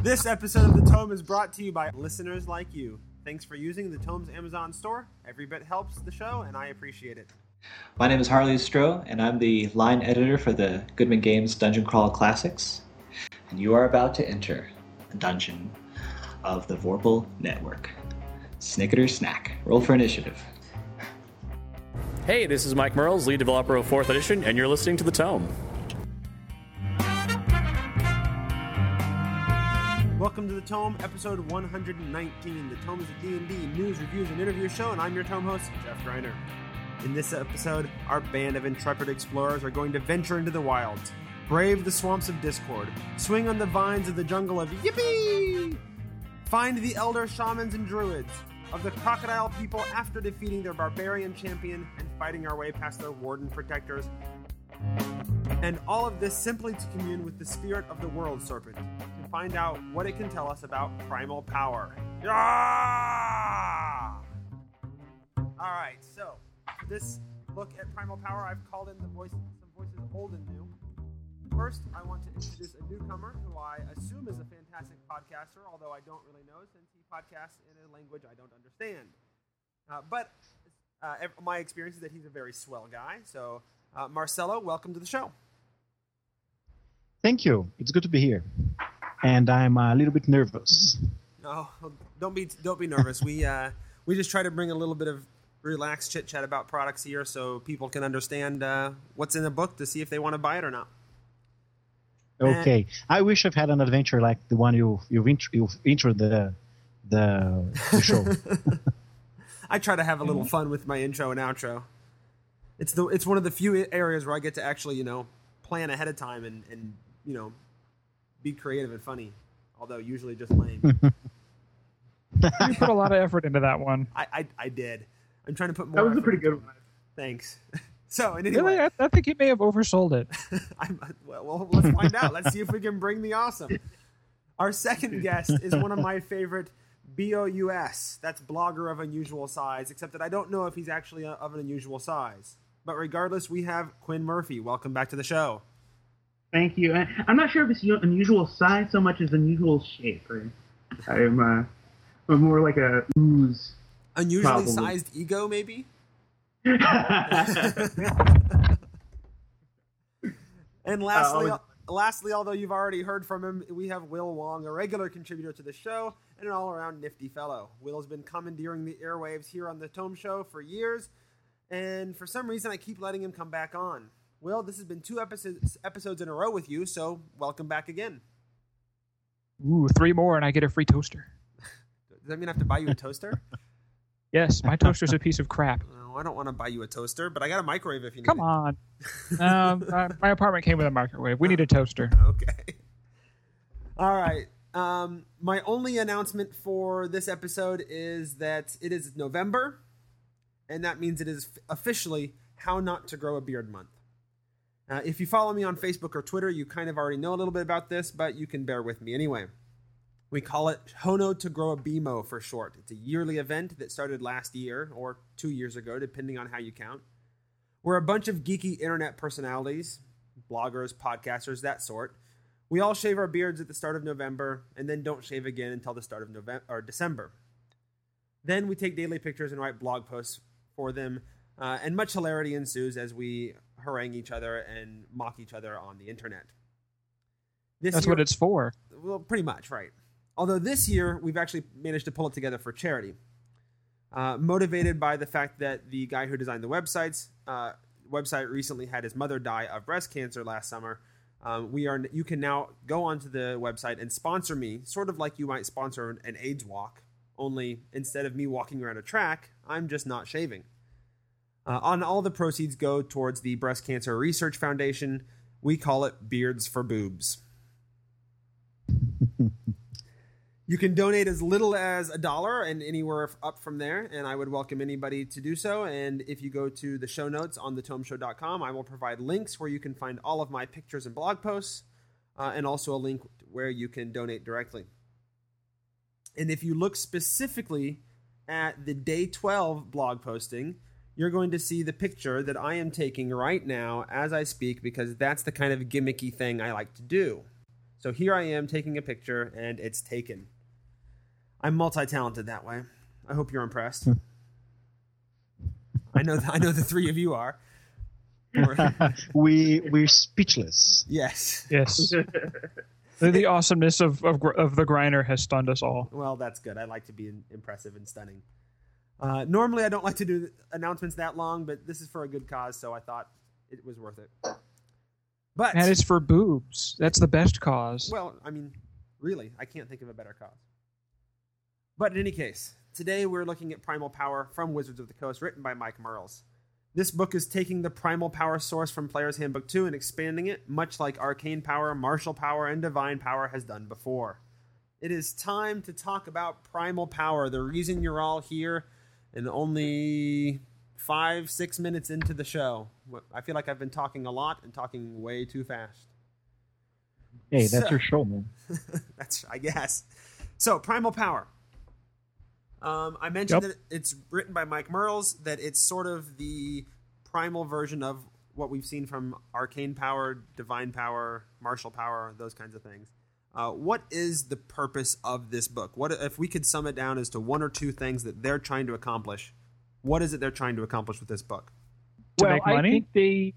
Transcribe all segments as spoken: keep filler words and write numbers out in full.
This episode of The Tome is brought to you by listeners like you. Thanks for using The Tome's Amazon store. Every bit helps the show, and I appreciate it. My name is Harley Stroh, and I'm the line editor for the Goodman Games Dungeon Crawl Classics. And you are about to enter the dungeon of the Vorpal Network. Snicketer snack. Roll for initiative. Hey, this is Mike Merles, lead developer of fourth Edition, and you're listening to The Tome. Welcome to The Tome, episode one hundred nineteen. The Tome is a D and D news, reviews, and interview show, and I'm your Tome host, Jeff Greiner. In this episode, our band of intrepid explorers are going to venture into the wilds, brave the swamps of discord, swing on the vines of the jungle of yippee, find the elder shamans and druids of the crocodile people after defeating their barbarian champion and fighting our way past their warden protectors. And all of this simply to commune with the spirit of the world serpent, to find out what it can tell us about primal power. Yeah! Alright, so, for this look at primal power, I've called in the voice, some voices old and new. First, I want to introduce a newcomer who I assume is a fantastic podcaster, although I don't really know since he podcasts in a language I don't understand. Uh, but uh, my experience is that he's a very swell guy, so uh, Marcelo, welcome to the show. Thank you. It's good to be here, and I'm a little bit nervous. No, don't be don't be nervous. we uh, we just try to bring a little bit of relaxed chit chat about products here, so people can understand uh, what's in the book to see if they want to buy it or not. Okay, and I wish I've had an adventure like the one you you've intro, you've introed the the, the show. I try to have a little fun with my intro and outro. It's the it's one of the few areas where I get to actually you know plan ahead of time and and. you know, be creative and funny, although usually just lame. You put a lot of effort into that one. I, I I did. I'm trying to put more. That was a effort pretty good into one. Thanks. So, anyway, Really, I, I think you may have oversold it. I'm, well, well, let's find out. Let's see if we can bring the awesome. Our second guest is one of my favorite B O U S. That's blogger of unusual size, except that I don't know if he's actually a, of an unusual size. But regardless, we have Quinn Murphy. Welcome back to the show. Thank you. I'm not sure if it's unusual size so much as unusual shape. Right? I'm, uh, I'm more like a ooze. Unusually probably. sized ego, maybe? And lastly, uh, lastly, although you've already heard from him, we have Will Wong, a regular contributor to the show and an all-around nifty fellow. Will's been commandeering the airwaves here on the Tome Show for years, and for some reason I keep letting him come back on. Will, this has been two episodes episodes in a row with you, so welcome back again. Ooh, three more and I get a free toaster. Does that mean I have to buy you a toaster? Yes, my toaster's a piece of crap. No, I don't want to buy you a toaster, but I got a microwave if you need Come it. on. um, uh, my apartment came with a microwave. We need a toaster. Okay. All right. Um, my only announcement for this episode is that it is November, and that means it is officially How Not to Grow a Beard Month. Uh, if you follow me on Facebook or Twitter, you kind of already know a little bit about this, but you can bear with me anyway. We call it Hono to Grow a Bimo for short. It's a yearly event that started last year, or two years ago, depending on how you count. We're a bunch of geeky internet personalities, bloggers, podcasters, that sort. We all shave our beards at the start of November, and then don't shave again until the start of November or December. Then we take daily pictures and write blog posts for them, uh, and much hilarity ensues as we harangue each other and mock each other on the internet. This That's year, what it's for. well, pretty much, right. Although this year, we've actually managed to pull it together for charity. Uh, motivated by the fact that the guy who designed the websites, uh, website recently had his mother die of breast cancer last summer, um, we are you can now go onto the website and sponsor me, sort of like you might sponsor an AIDS walk, only instead of me walking around a track, I'm just not shaving. Uh, on all the proceeds go towards the Breast Cancer Research Foundation. We call it Beards for Boobs. You can donate as little as a dollar and anywhere up from there, and I would welcome anybody to do so. And if you go to the show notes on the tome show dot com, I will provide links where you can find all of my pictures and blog posts, uh, and also a link where you can donate directly. And if you look specifically at the day twelve blog posting, you're going to see the picture that I am taking right now as I speak, because that's the kind of gimmicky thing I like to do. So here I am taking a picture, and it's taken. I'm multi-talented that way. I hope you're impressed. I know. I know the three of you are. we we're speechless. Yes. Yes. the, the awesomeness of, of of the grinder has stunned us all. Well, that's good. I like to be impressive and stunning. Uh, normally, I don't like to do announcements that long, but this is for a good cause, so I thought it was worth it. But and it's for boobs. That's the best cause. Well, I mean, really, I can't think of a better cause. But in any case, today we're looking at Primal Power from Wizards of the Coast, written by Mike Mearls. This book is taking the Primal Power source from Player's Handbook two and expanding it, much like Arcane Power, Martial Power, and Divine Power has done before. It is time to talk about Primal Power, the reason you're all here, and only five, six minutes into the show. I feel like I've been talking a lot and talking way too fast. Hey, that's So- your show, man. That's, I guess. So, Primal Power. Um, I mentioned Yep. that it's written by Mike Mearls, that it's sort of the primal version of what we've seen from Arcane Power, Divine Power, Martial Power, those kinds of things. Uh, what is the purpose of this book? What if we could sum it down as to one or two things that they're trying to accomplish? What is it they're trying to accomplish with this book? To well, make I money? think they.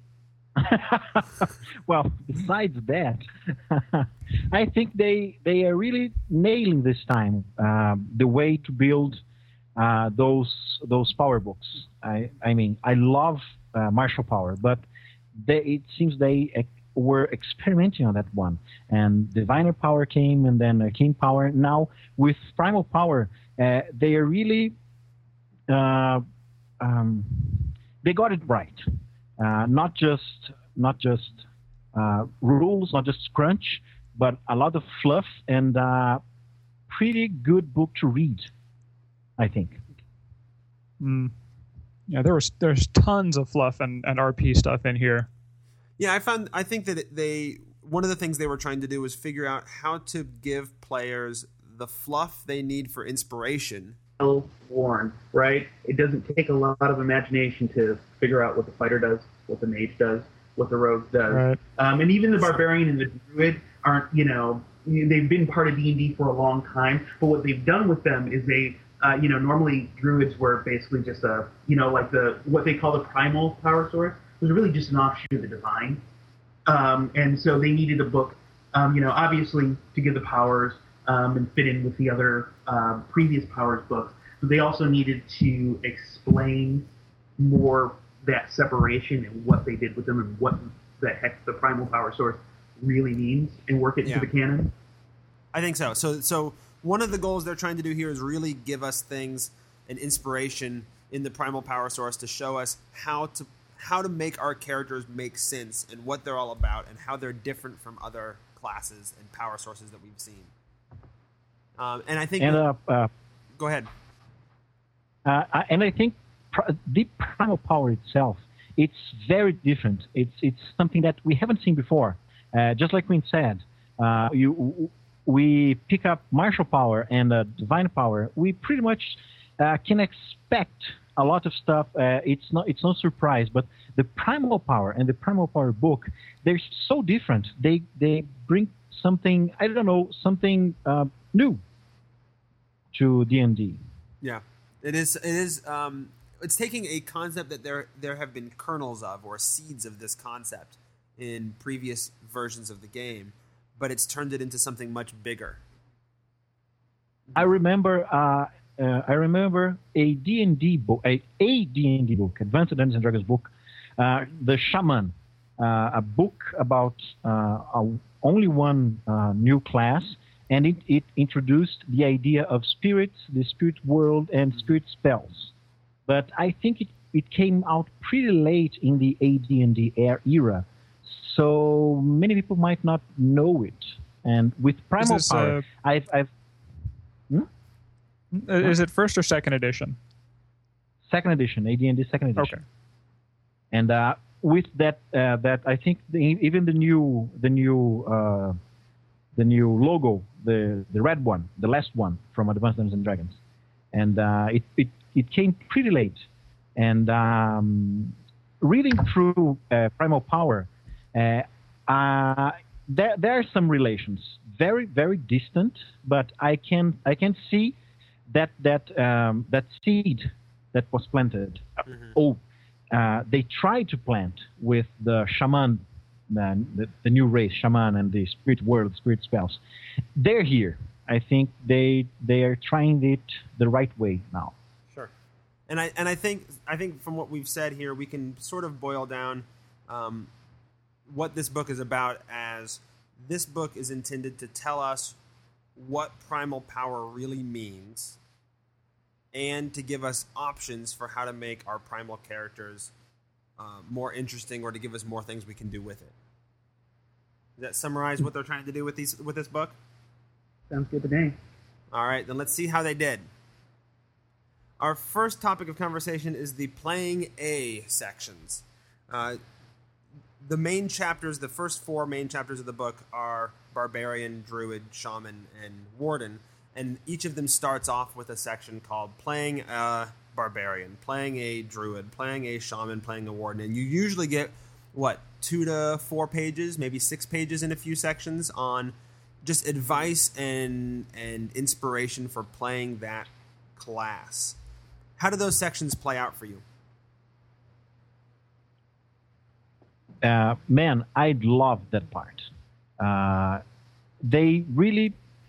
well, besides that, I think they they are really nailing this time um, the way to build uh, those those power books. I I mean, I love uh, Martial Power, but they, it seems they ex- were experimenting on that one. And Diviner Power came, and then Arcane Power. Now with Primal Power, uh, they are really uh, um, they got it right. Uh, not just not just uh, rules, not just crunch, but a lot of fluff and uh, pretty good book to read, I think. Mm. Yeah, there was there's tons of fluff and, and R P stuff in here. Yeah, I found. I think that they one of the things they were trying to do was figure out how to give players the fluff they need for inspiration. Worn, right? It doesn't take a lot of imagination to figure out what the fighter does, what the mage does, what the rogue does. Right. Um, and even the barbarian and the druid aren't, you know, they've been part of D and D for a long time, but what they've done with them is they, uh, you know, normally druids were basically just a, you know, like the, what they call the primal power source was really just an offshoot of the divine. Um, and so they needed a book, um, you know, obviously to give the powers, Um, and fit in with the other uh, previous Powers books. But they also needed to explain more that separation and what they did with them and what the heck the Primal Power Source really means and work it Yeah. into the canon. I think so. So, so one of the goals they're trying to do here is really give us things and inspiration in the Primal Power Source to show us how to how to make our characters make sense and what they're all about and how they're different from other classes and power sources that we've seen. Um, and I think. And uh, uh, go ahead. uh, I- and I think pr- the Primal Power itself, it's very different. It's it's something that we haven't seen before. Uh, just like Quinn said, uh, you we pick up Martial Power and uh, Divine Power. We pretty much uh, can expect a lot of stuff. Uh, it's not it's no surprise, but the Primal Power and the Primal Power book, they're so different. They they bring something, I don't know, something uh, new to D and D. Yeah, it is. It is. Um, it's taking a concept that there there have been kernels of or seeds of this concept in previous versions of the game, but it's turned it into something much bigger. I remember uh, uh, I remember a D and D book, a, a D and D book, Advanced Dungeons and Dragons book, uh, The Shaman, uh, a book about uh, a, only one uh, new class, and it, it introduced the idea of spirits, the spirit world, and spirit spells. But I think it, it came out pretty late in the A D and D era, so many people might not know it. And with Primal this, Power, uh, I've, I've Uh, Is it first or second edition? second edition, A D and D second edition. Okay. And uh, with that, uh, that I think the, even the new, the new, uh, the new logo, the the red one, the last one from Advanced Dungeons and Dragons, and uh, it, it it came pretty late. And um, reading through uh, Primal Power, uh, uh, there there are some relations, very very distant, but I can I can see that that um, that seed that was planted. Mm-hmm. Oh, uh, they tried to plant with the shaman, the, the, the new race, shaman, and the spirit world, spirit spells. They're here. I think they they are trying it the right way now. Sure, and I and I think I think from what we've said here, we can sort of boil down um, what this book is about as this book is intended to tell us what primal power really means, and to give us options for how to make our primal characters uh, more interesting, or to give us more things we can do with it. Does that summarize what they're trying to do with these with this book? Sounds good to me. All right, then let's see how they did. Our first topic of conversation is the playing A sections. Uh, the main chapters, the first four main chapters of the book are Barbarian, Druid, Shaman, and Warden, and each of them starts off with a section called Playing a Barbarian, Playing a Druid, Playing a Shaman, Playing a Warden, and you usually get, what, two to four pages, maybe six pages in a few sections on just advice and and inspiration for playing that class. How do those sections play out for you? Uh, man, I love that part. Uh, they really...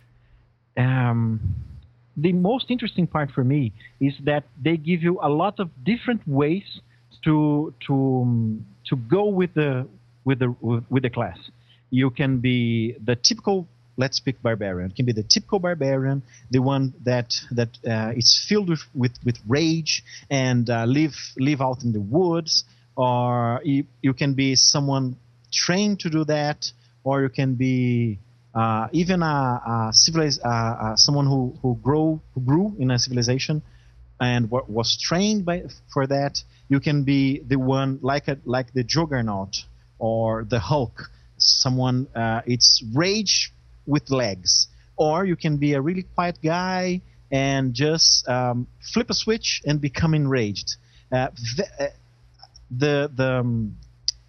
Um, the most interesting part for me is that they give you a lot of different ways to to um, to go with the with the with the class. You can be the typical, let's pick barbarian. It can be the typical barbarian, the one that that uh, is filled with with, with rage and uh, live live out in the woods, or you, you can be someone trained to do that, or you can be uh, even a, a civilized uh, uh, someone who who grow who grew in a civilization and w- was trained by for that. You can be the one like a, like the Juggernaut or the Hulk, someone uh, it's rage with legs, or you can be a really quiet guy and just um, flip a switch and become enraged. Uh, the the the, um,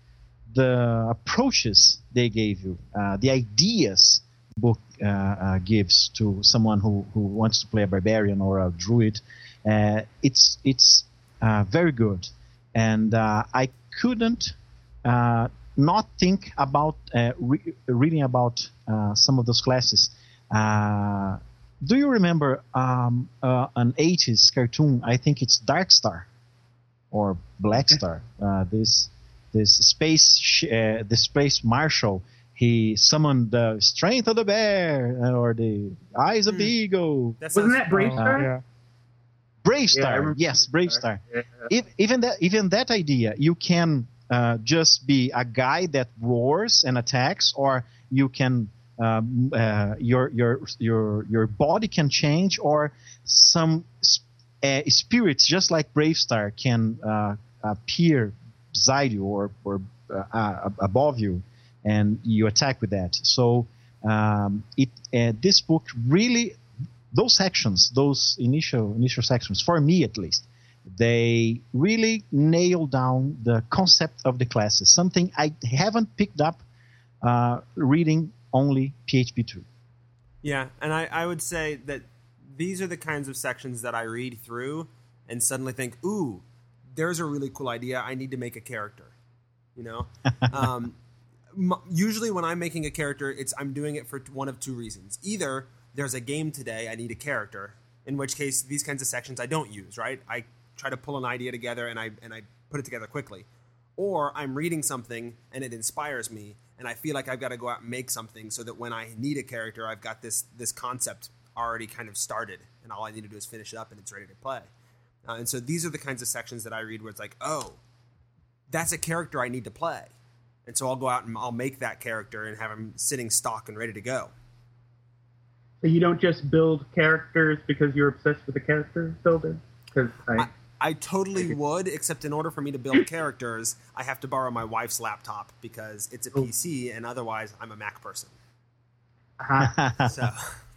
the approaches they gave you, uh, the ideas book uh, uh, gives to someone who, who wants to play a barbarian or a druid, uh, it's it's uh, very good, and uh, I couldn't uh, not think about uh, re- reading about uh, some of those classes. Uh, do you remember um, uh, an eighties cartoon? I think it's Dark Star or Black Star. Uh, this this space sh- uh, the space marshal. He summoned the strength of the bear or the eyes of mm. the eagle. That Wasn't that Brave Star? Uh, yeah. Brave Star, yeah, yes, Brave Star. Star. Yeah. Even that, even that idea, you can uh, just be a guy that roars and attacks, or you can um, uh, your your your your body can change, or some uh, spirits, just like Brave Star, can uh, appear beside you or or uh, above you, and you attack with that. So um, it uh, this book really. Those sections, those initial initial sections, for me at least, they really nail down the concept of the classes, something I haven't picked up uh, reading only P H B two. Yeah, and I, I would say that these are the kinds of sections that I read through and suddenly think, ooh, there's a really cool idea. I need to make a character, you know? um, m- usually when I'm making a character, it's I'm doing it for one of two reasons. Either there's a game today, I need a character, in which case these kinds of sections I don't use, right? I try to pull an idea together and I and I put it together quickly. Or I'm reading something and it inspires me and I feel like I've got to go out and make something so that when I need a character, I've got this this concept already kind of started and all I need to do is finish it up and it's ready to play. Uh, and so these are the kinds of sections that I read where it's like, oh, that's a character I need to play. And so I'll go out and I'll make that character and have him sitting stock and ready to go. So you don't just build characters because you're obsessed with the character builder? Because I, I, I totally would, except in order for me to build characters, I have to borrow my wife's laptop because it's a P C, and otherwise I'm a Mac person. Uh-huh. So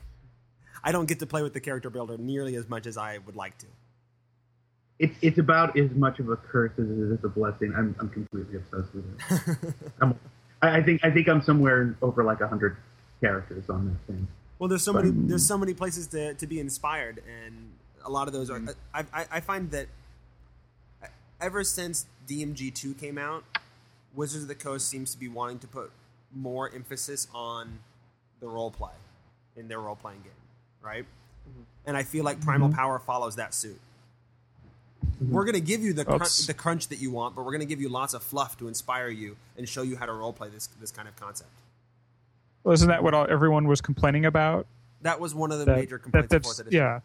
I don't get to play with the character builder nearly as much as I would like to. It's it's about as much of a curse as it is a blessing. I'm I'm completely obsessed with it. I'm, I, I think I think I'm somewhere over like a hundred characters on that thing. Well, there's so many there's so many places to, to be inspired, and a lot of those are. I, I I find that ever since D M G two came out, Wizards of the Coast seems to be wanting to put more emphasis on the role play in their role playing game, right? Mm-hmm. And I feel like Primal mm-hmm. Power follows that suit. Mm-hmm. We're going to give you the crunch, the crunch that you want, but we're going to give you lots of fluff to inspire you and show you how to role play this this kind of concept. Well, isn't that what all, everyone was complaining about? That was one of the that, major complaints that, of fourth edition. Yeah.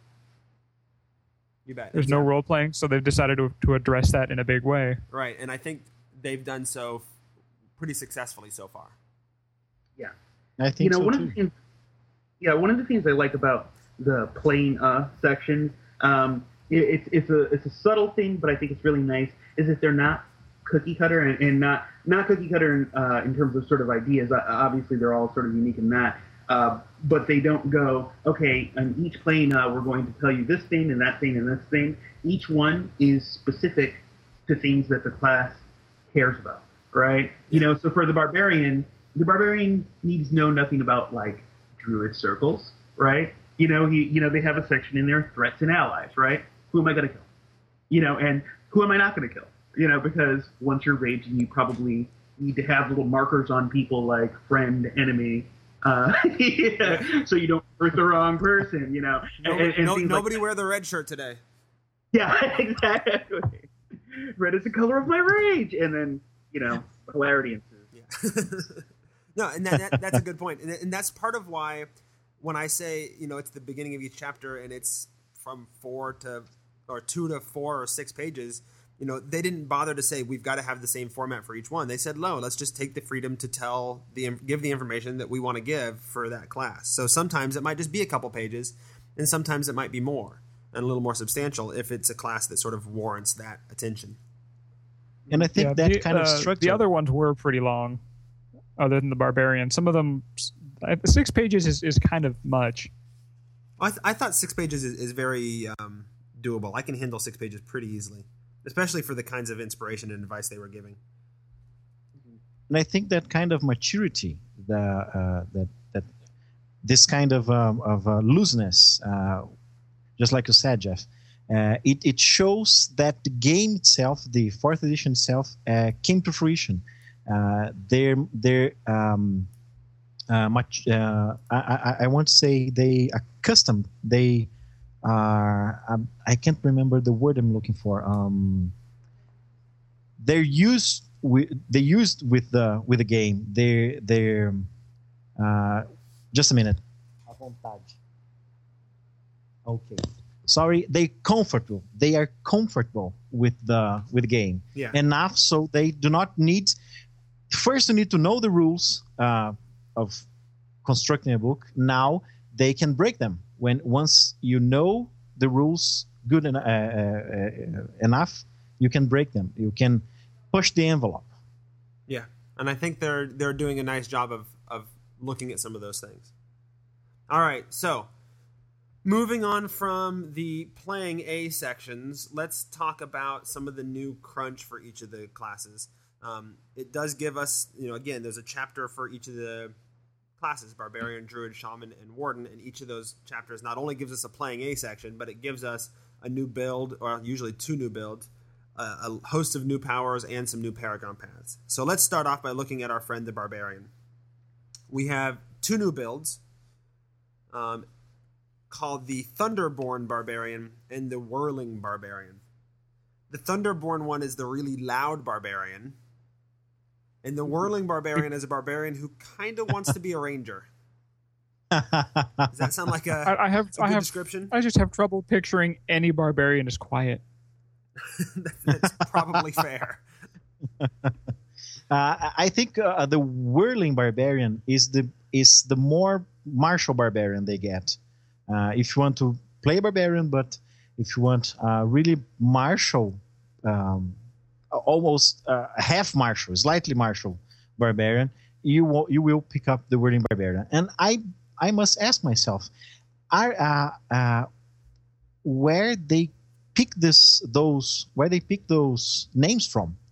You bet. There's no role playing, so they've decided to to address that in a big way. Right, and I think they've done so pretty successfully so far. Yeah, I think you know so one too. of the things. Yeah, one of the things I like about the playing uh section, um, it, it's it's a it's a subtle thing, but I think it's really nice. Is that they're not cookie cutter and, and not not cookie cutter in, uh, in terms of sort of ideas. Uh, obviously, they're all sort of unique in that. Uh, but they don't go, okay, on each plane uh, we're going to tell you this thing and that thing and this thing. Each one is specific to things that the class cares about, right? You know, so for the barbarian, the barbarian needs know nothing about like druid circles, right? You know, he, you know, they have a section in there, threats and allies, right? Who am I going to kill? You know, and who am I not going to kill? You know, because once you're raging, you probably need to have little markers on people like friend, enemy. Uh, yeah, so you don't hurt the wrong person, you know. No, and, and no, nobody like wear the red shirt today. Yeah, exactly. Red is the color of my rage, and then you know, hilarity ensues. Yeah. No, and that, that, that's a good point, and, and that's part of why when I say you know it's the beginning of each chapter and it's from four to or two to four or six pages. You know, they didn't bother to say we've got to have the same format for each one. They said, "No, let's just take the freedom to tell the give the information that we want to give for that class." So sometimes it might just be a couple pages, and sometimes it might be more and a little more substantial if it's a class that sort of warrants that attention. And I think yeah, that the, kind uh, of structure. The other ones were pretty long, other than the barbarian. Some of them, six pages is, is kind of much. I, th- I thought six pages is, is very um, doable. I can handle six pages pretty easily. Especially for the kinds of inspiration and advice they were giving. And I think that kind of maturity, the uh, that that this kind of um, of uh, looseness, uh, just like you said, Jeff, uh, it it shows that the game itself, the fourth edition itself, uh, came to fruition. Uh, they're they're um, uh, much. Uh, I, I I want to say they accustomed they. Uh, um, I can't remember the word I'm looking for. Um, they're used with they used with the with the game. They're they're uh, just a minute. Okay, sorry. They comfortable. They are comfortable with the with the game yeah. enough, so they do not need. First, you need to know the rules uh, of constructing a book. Now they can break them. When once you know the rules good en- uh, uh, enough, you can break them. You can push the envelope. Yeah, and I think they're they're doing a nice job of of looking at some of those things. All right, so moving on from the playing A sections, let's talk about some of the new crunch for each of the classes. Um, it does give us, you know, again, there's a chapter for each of the classes, Barbarian, Druid, Shaman, and Warden, and each of those chapters not only gives us a playing A section, but it gives us a new build, or usually two new builds, uh, a host of new powers, and some new Paragon paths. So let's start off by looking at our friend the Barbarian. We have two new builds um, called the Thunderborn Barbarian and the Whirling Barbarian. The Thunderborn one is the really loud Barbarian, and the Whirling Barbarian is a barbarian who kind of wants to be a ranger. Does that sound like a, I, I have, a good I have, description? I just have trouble picturing any barbarian as quiet. That's probably fair. Uh, I think uh, the Whirling Barbarian is the is the more martial barbarian they get. Uh, if you want to play a barbarian, but if you want uh, really martial. Um, almost uh, half martial, slightly martial barbarian, you will, you will pick up the Whirling Barbarian. And I I must ask myself, are uh, uh, where they pick this those where they pick those names from?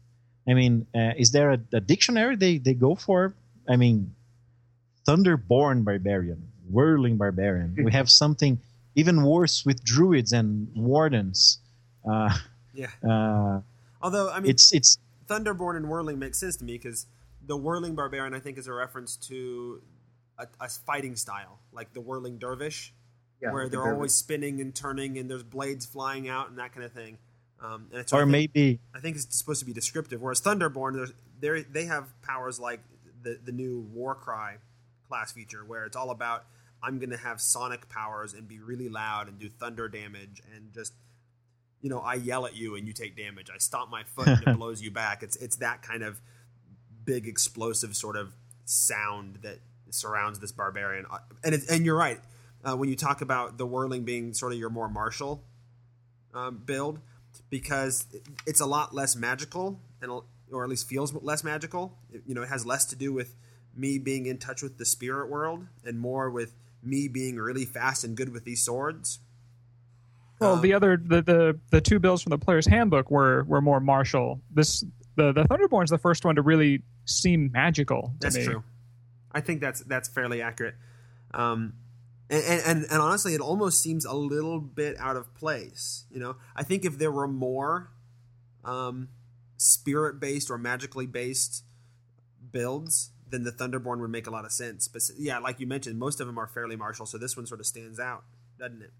I mean, uh, is there a, a dictionary they, they go for? I mean, Thunderborn Barbarian, Whirling Barbarian. We have something even worse with Druids and Wardens. Uh, yeah. Uh, Although, I mean, it's it's Thunderborn and Whirling makes sense to me because the Whirling Barbarian, I think, is a reference to a, a fighting style, like the Whirling Dervish, Yeah, where the they're dervish. always spinning and turning and there's blades flying out and that kind of thing. Um, and it's, or I think, maybe I think it's supposed to be descriptive. Whereas Thunderborn, there's, they're, they have powers like the, the new Warcry class feature, where it's all about, I'm going to have sonic powers and be really loud and do thunder damage and just, you know, I yell at you and you take damage. I stomp my foot and it blows you back. It's it's that kind of big explosive sort of sound that surrounds this barbarian. And it, and you're right. Uh, when you talk about the Whirling being sort of your more martial um, build, because it's a lot less magical, and or at least feels less magical. It, you know, it has less to do with me being in touch with the spirit world and more with me being really fast and good with these swords. Well, Um, the other the, the the two builds from the player's handbook were were more martial. This the the Thunderborn's the first one to really seem magical to That's me. true. I think that's that's fairly accurate. Um, and, and and honestly, it almost seems a little bit out of place. You know, I think if there were more um, spirit-based or magically based builds, then the Thunderborn would make a lot of sense. But yeah, like you mentioned, most of them are fairly martial, so this one sort of stands out, doesn't it?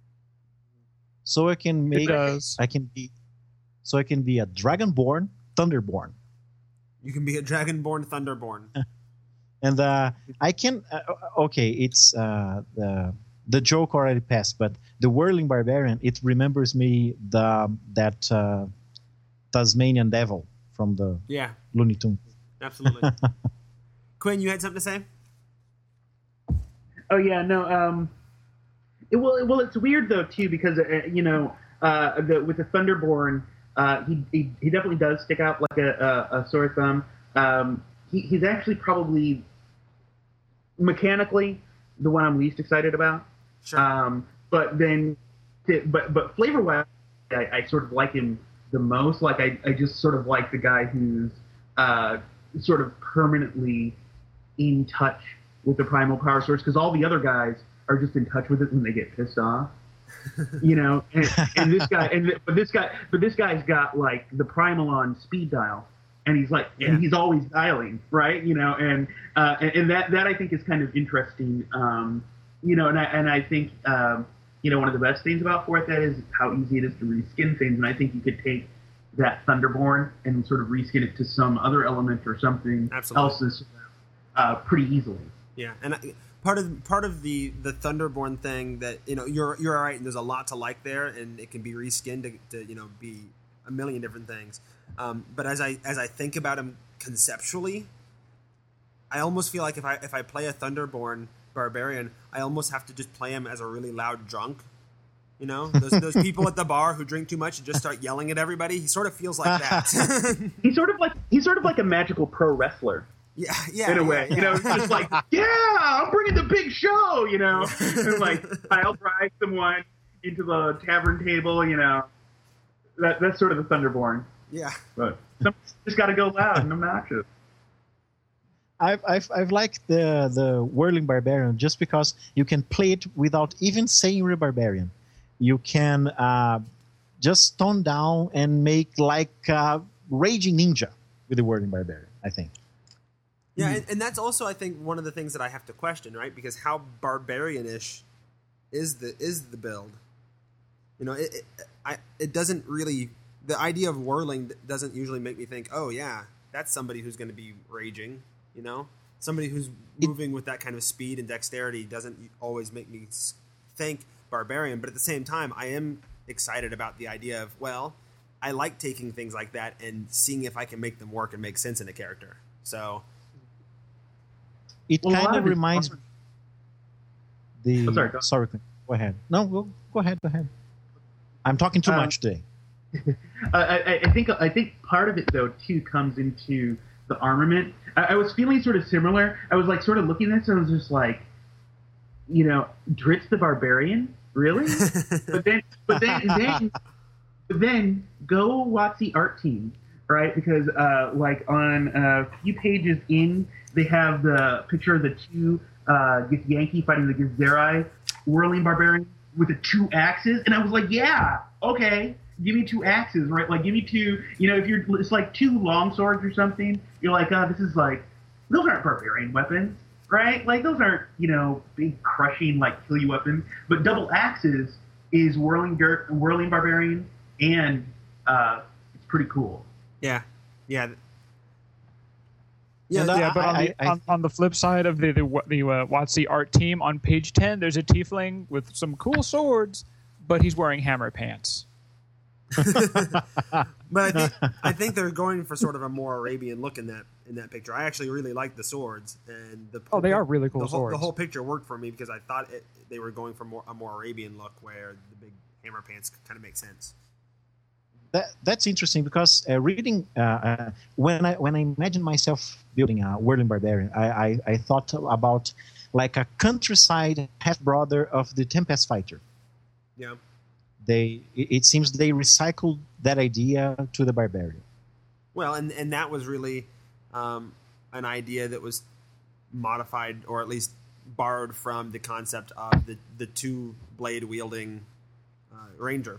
so I can make does. I can be so I can be a Dragonborn Thunderborn. You can be a Dragonborn Thunderborn. And uh, I can uh, okay, it's uh, the the joke already passed, but the Whirling Barbarian, it remembers me the that uh, Tasmanian Devil from the Yeah, Looney Tunes. absolutely. Quinn, you had something to say? Oh yeah, no. Um, it, well, well, it's weird though too because uh, you know uh, the, with the Thunderborn, uh, he, he he definitely does stick out like a, a, a sore thumb. Um, he, he's actually probably mechanically the one I'm least excited about. Sure. Um, but then, but but flavor wise, I, I sort of like him the most. Like I, I just sort of like the guy who's uh, sort of permanently in touch with the primal power source, because all the other guys are just in touch with it when they get pissed off, you know. And, and this guy, and but this guy, but this guy's got like the primal on speed dial, and he's like, Yeah. and he's always dialing, right? You know, and uh, and, and that that I think is kind of interesting, um, you know. And I and I think um, you know one of the best things about Fourth Ed is how easy it is to reskin things, and I think you could take that Thunderborn and sort of reskin it to some other element or something Absolutely. else is uh, pretty easily. Yeah, and I, part of part of the, the Thunderborn thing that you know you're you're all right, and there's a lot to like there, and it can be reskinned to, to you know be a million different things. Um, but as I as I think about him conceptually, I almost feel like if I if I play a Thunderborn Barbarian, I almost have to just play him as a really loud drunk. You know, those those people at the bar who drink too much and just start yelling at everybody. He sort of feels like that. He's sort of like he's sort of like a magical pro wrestler. yeah, yeah, In a yeah, way, yeah. you know, it's just like, yeah, I'm bringing the big show, you know, and like I'll drive someone into the tavern table, you know, that that's sort of the Thunderborn, yeah. but some just got to go loud and obnoxious. I've, I've I've liked the the Whirling Barbarian just because you can play it without even saying you're a barbarian. You can uh, just tone down and make like uh, Raging Ninja with the Whirling Barbarian, I think. Yeah, and, and that's also, I think, one of the things that I have to question, right? Because how barbarian-ish is the is the build? You know, it it, I, it doesn't really. The idea of whirling doesn't usually make me think, oh yeah, that's somebody who's going to be raging. You know, somebody who's moving with that kind of speed and dexterity doesn't always make me think barbarian. But at the same time, I am excited about the idea of, well, I like taking things like that and seeing if I can make them work and make sense in a character. So. It Well, a lot kind of of it's reminds also- the. Oh, sorry, go- sorry, go ahead. No, go, go ahead. Go ahead. I'm talking too Um, much today. Uh, I, I think I think part of it though too comes into the armament. I, I was feeling sort of similar. I was like sort of looking at this and I was just like, you know, Dritz the Barbarian, really? but then, but then, then, but then go watch the art team right? Because uh, like on a few pages in, they have the picture of the two uh, Githyanki fighting the Githzerai whirling barbarian with the two axes, and I was like, yeah, okay, give me two axes, right? Like, give me two, you know, if you're, it's like two long swords or something, you're like, oh, this is like, those aren't barbarian weapons, right? Like, those aren't, you know, big crushing, like, kill you weapons, but double axes is whirling dirt, whirling barbarian, and uh, it's pretty cool. Yeah, yeah. Yeah, And yeah, I- but on, I- the, I- on, on the flip side of the the, the uh, WotC art team, on page ten, there's a tiefling with some cool swords, but he's wearing hammer pants. But I think I think they're going for sort of a more Arabian look in that in that picture. I actually really like the swords, and the Oh, they are really cool the whole, swords. The whole picture worked for me because I thought it, they were going for more a more Arabian look, where the big hammer pants kind of make sense. That, that's interesting because uh, reading uh, uh, when I when I imagine myself building a whirling barbarian, I, I, I thought about like a countryside half brother of the Tempest Fighter. Yeah. They it, it seems they recycled that idea to the barbarian. Well, and and that was really um, an idea that was modified, or at least borrowed from the concept of the the two blade wielding uh, ranger.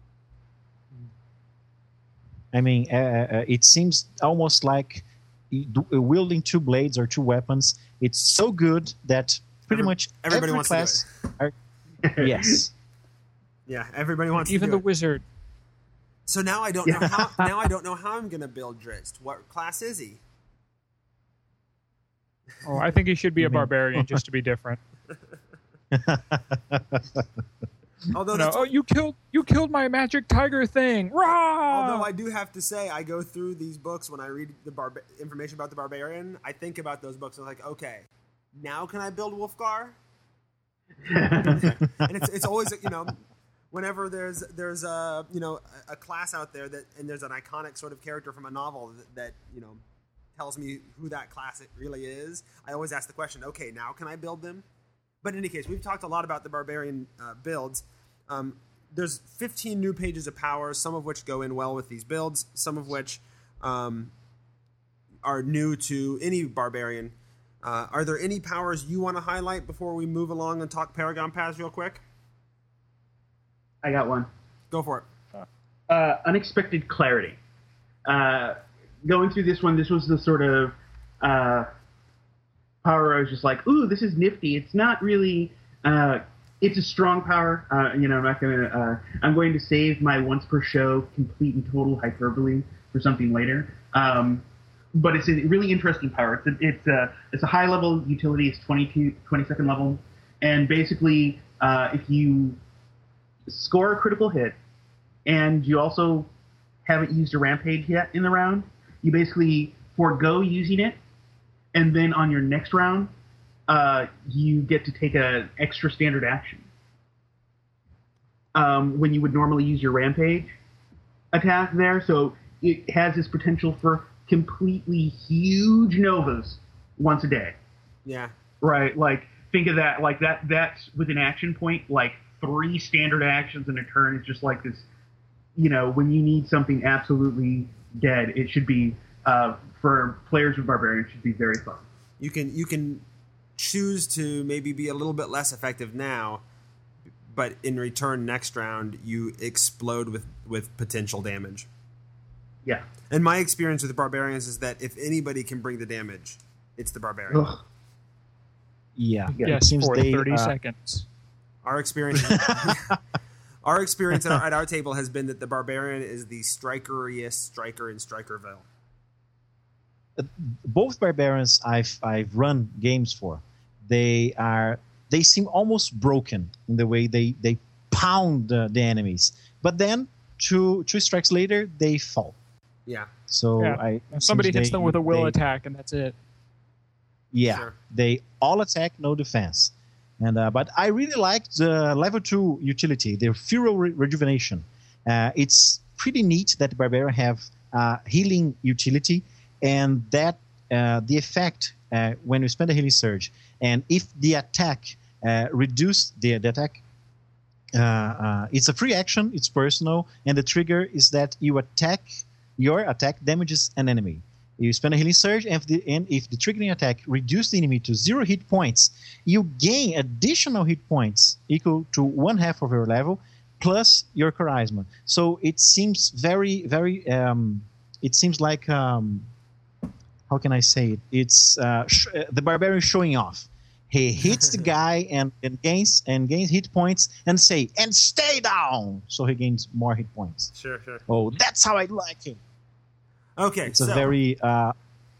I mean, uh, uh, it seems almost like wielding two blades or two weapons. It's so good that pretty Every- much everybody every wants to do class. Are, yes. Yeah, everybody wants Even to do the it. wizard. So now I don't know how now I don't know how I'm going to build Drizzt. What class is he? Oh, I think he should be a You mean- barbarian just to be different. Although You know, that's, oh, you killed you killed my magic tiger thing. Rah! although I do have to say, I go through these books when I read the barba- information about the barbarian. I think about those books and I'm like, okay, now can I build Wolfgar? And it's it's always, you know, whenever there's there's a you know a, a class out there that and there's an iconic sort of character from a novel that, that you know tells me who that class it really is, I always ask the question, okay, now can I build them? But in any case, we've talked a lot about the barbarian uh, builds. Um, there's fifteen new pages of powers, some of which go in well with these builds, some of which um, are new to any barbarian. Uh, are there any powers you want to highlight before we move along and talk Paragon Paths real quick? I got one. Go for it. Uh, unexpected clarity. Uh, going through this one, this was the sort of uh, power I was just like, ooh, this is nifty. It's not really, uh, it's a strong power. Uh, you know, I'm not going to, uh, I'm going to save my once per show complete and total hyperbole for something later. Um, but it's a really interesting power. It's a, it's a, it's a high level utility. It's twenty-two, twenty-second level. And basically, uh, if you score a critical hit and you also haven't used a rampage yet in the round, you basically forego using it, and then on your next round, uh, you get to take an extra standard action. Um, when you would normally use your rampage attack there, so it has this potential for completely huge novas once a day. Yeah. Right, like, think of that, like, that. that's with an action point, like, three standard actions in a turn is just like this, you know, when you need something absolutely dead, it should be, uh, for players with Barbarian, it should be very fun. You can you can choose to maybe be a little bit less effective now, but in return next round you explode with, with potential damage. Yeah. And my experience with the Barbarians is that if anybody can bring the damage, it's the Barbarian. Ugh. Yeah. Yeah. It Yes, seems for they, thirty uh, seconds. Our experience, our experience at our, at our table has been that the Barbarian is the strikeriest striker in Strikerville. Both barbarians I've I've run games for, they are they seem almost broken in the way they they pound uh, the enemies, but then two two strikes later they fall. Yeah. So Yeah. I it Somebody seems hits they- them with a will they- attack, and that's it. Yeah, Sure. they all attack, no defense. And uh, but I really liked the level two utility, the Furo Re- Rejuvenation. Uh, it's pretty neat that the Barbarian have uh, healing utility, and that uh, the effect uh, when you spend a healing surge, and if the attack uh, reduce the, the attack, uh, uh, it's a free action, it's personal, and the trigger is that you attack your attack damages an enemy. You spend a healing surge, and if the, and if the triggering attack reduces the enemy to zero hit points, you gain additional hit points equal to one half of your level, plus your charisma. So it seems very, very. Um, it seems like um, how can I say it? It's uh, sh- the barbarian showing off. He hits the guy and, and gains and gains hit points, and say and stay down, so he gains more hit points. Sure, sure. Oh, that's how I like it. Okay, It's so a very. Uh,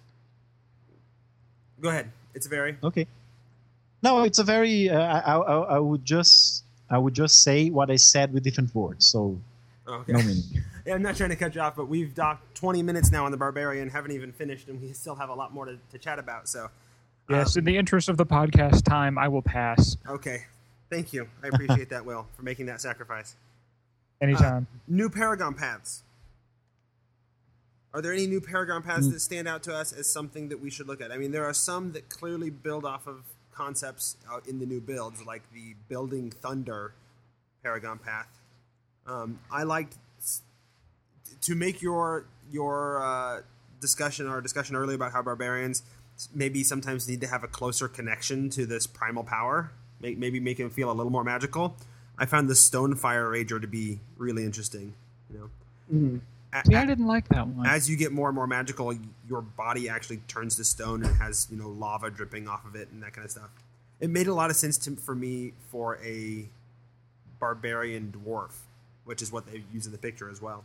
go ahead. It's a very Okay. No, it's a very. Uh, I, I I would just I would just say what I said with different words. So okay. no meaning. Yeah, I'm not trying to cut you off, but we've docked twenty minutes now on the Barbarian, haven't even finished, and we still have a lot more to, to chat about. So Yes, um, in the interest of the podcast time, I will pass okay, thank you. I appreciate that, Will, for making that sacrifice. anytime. New Paragon paths. Are there any new Paragon paths that stand out to us as something that we should look at? I mean, there are some that clearly build off of concepts uh, in the new builds, like the Building Thunder Paragon path. Um, I liked s- to make your your uh, discussion, our discussion earlier about how barbarians maybe sometimes need to have a closer connection to this primal power, make, maybe make them feel a little more magical. I found the Stonefire Rager to be really interesting. You know. Mm-hmm. A- See, I didn't like that one. as you get more and more magical, your body actually turns to stone and has, you know, lava dripping off of it and that kind of stuff. It made a lot of sense to, for me for a barbarian dwarf, which is what they use in the picture as well.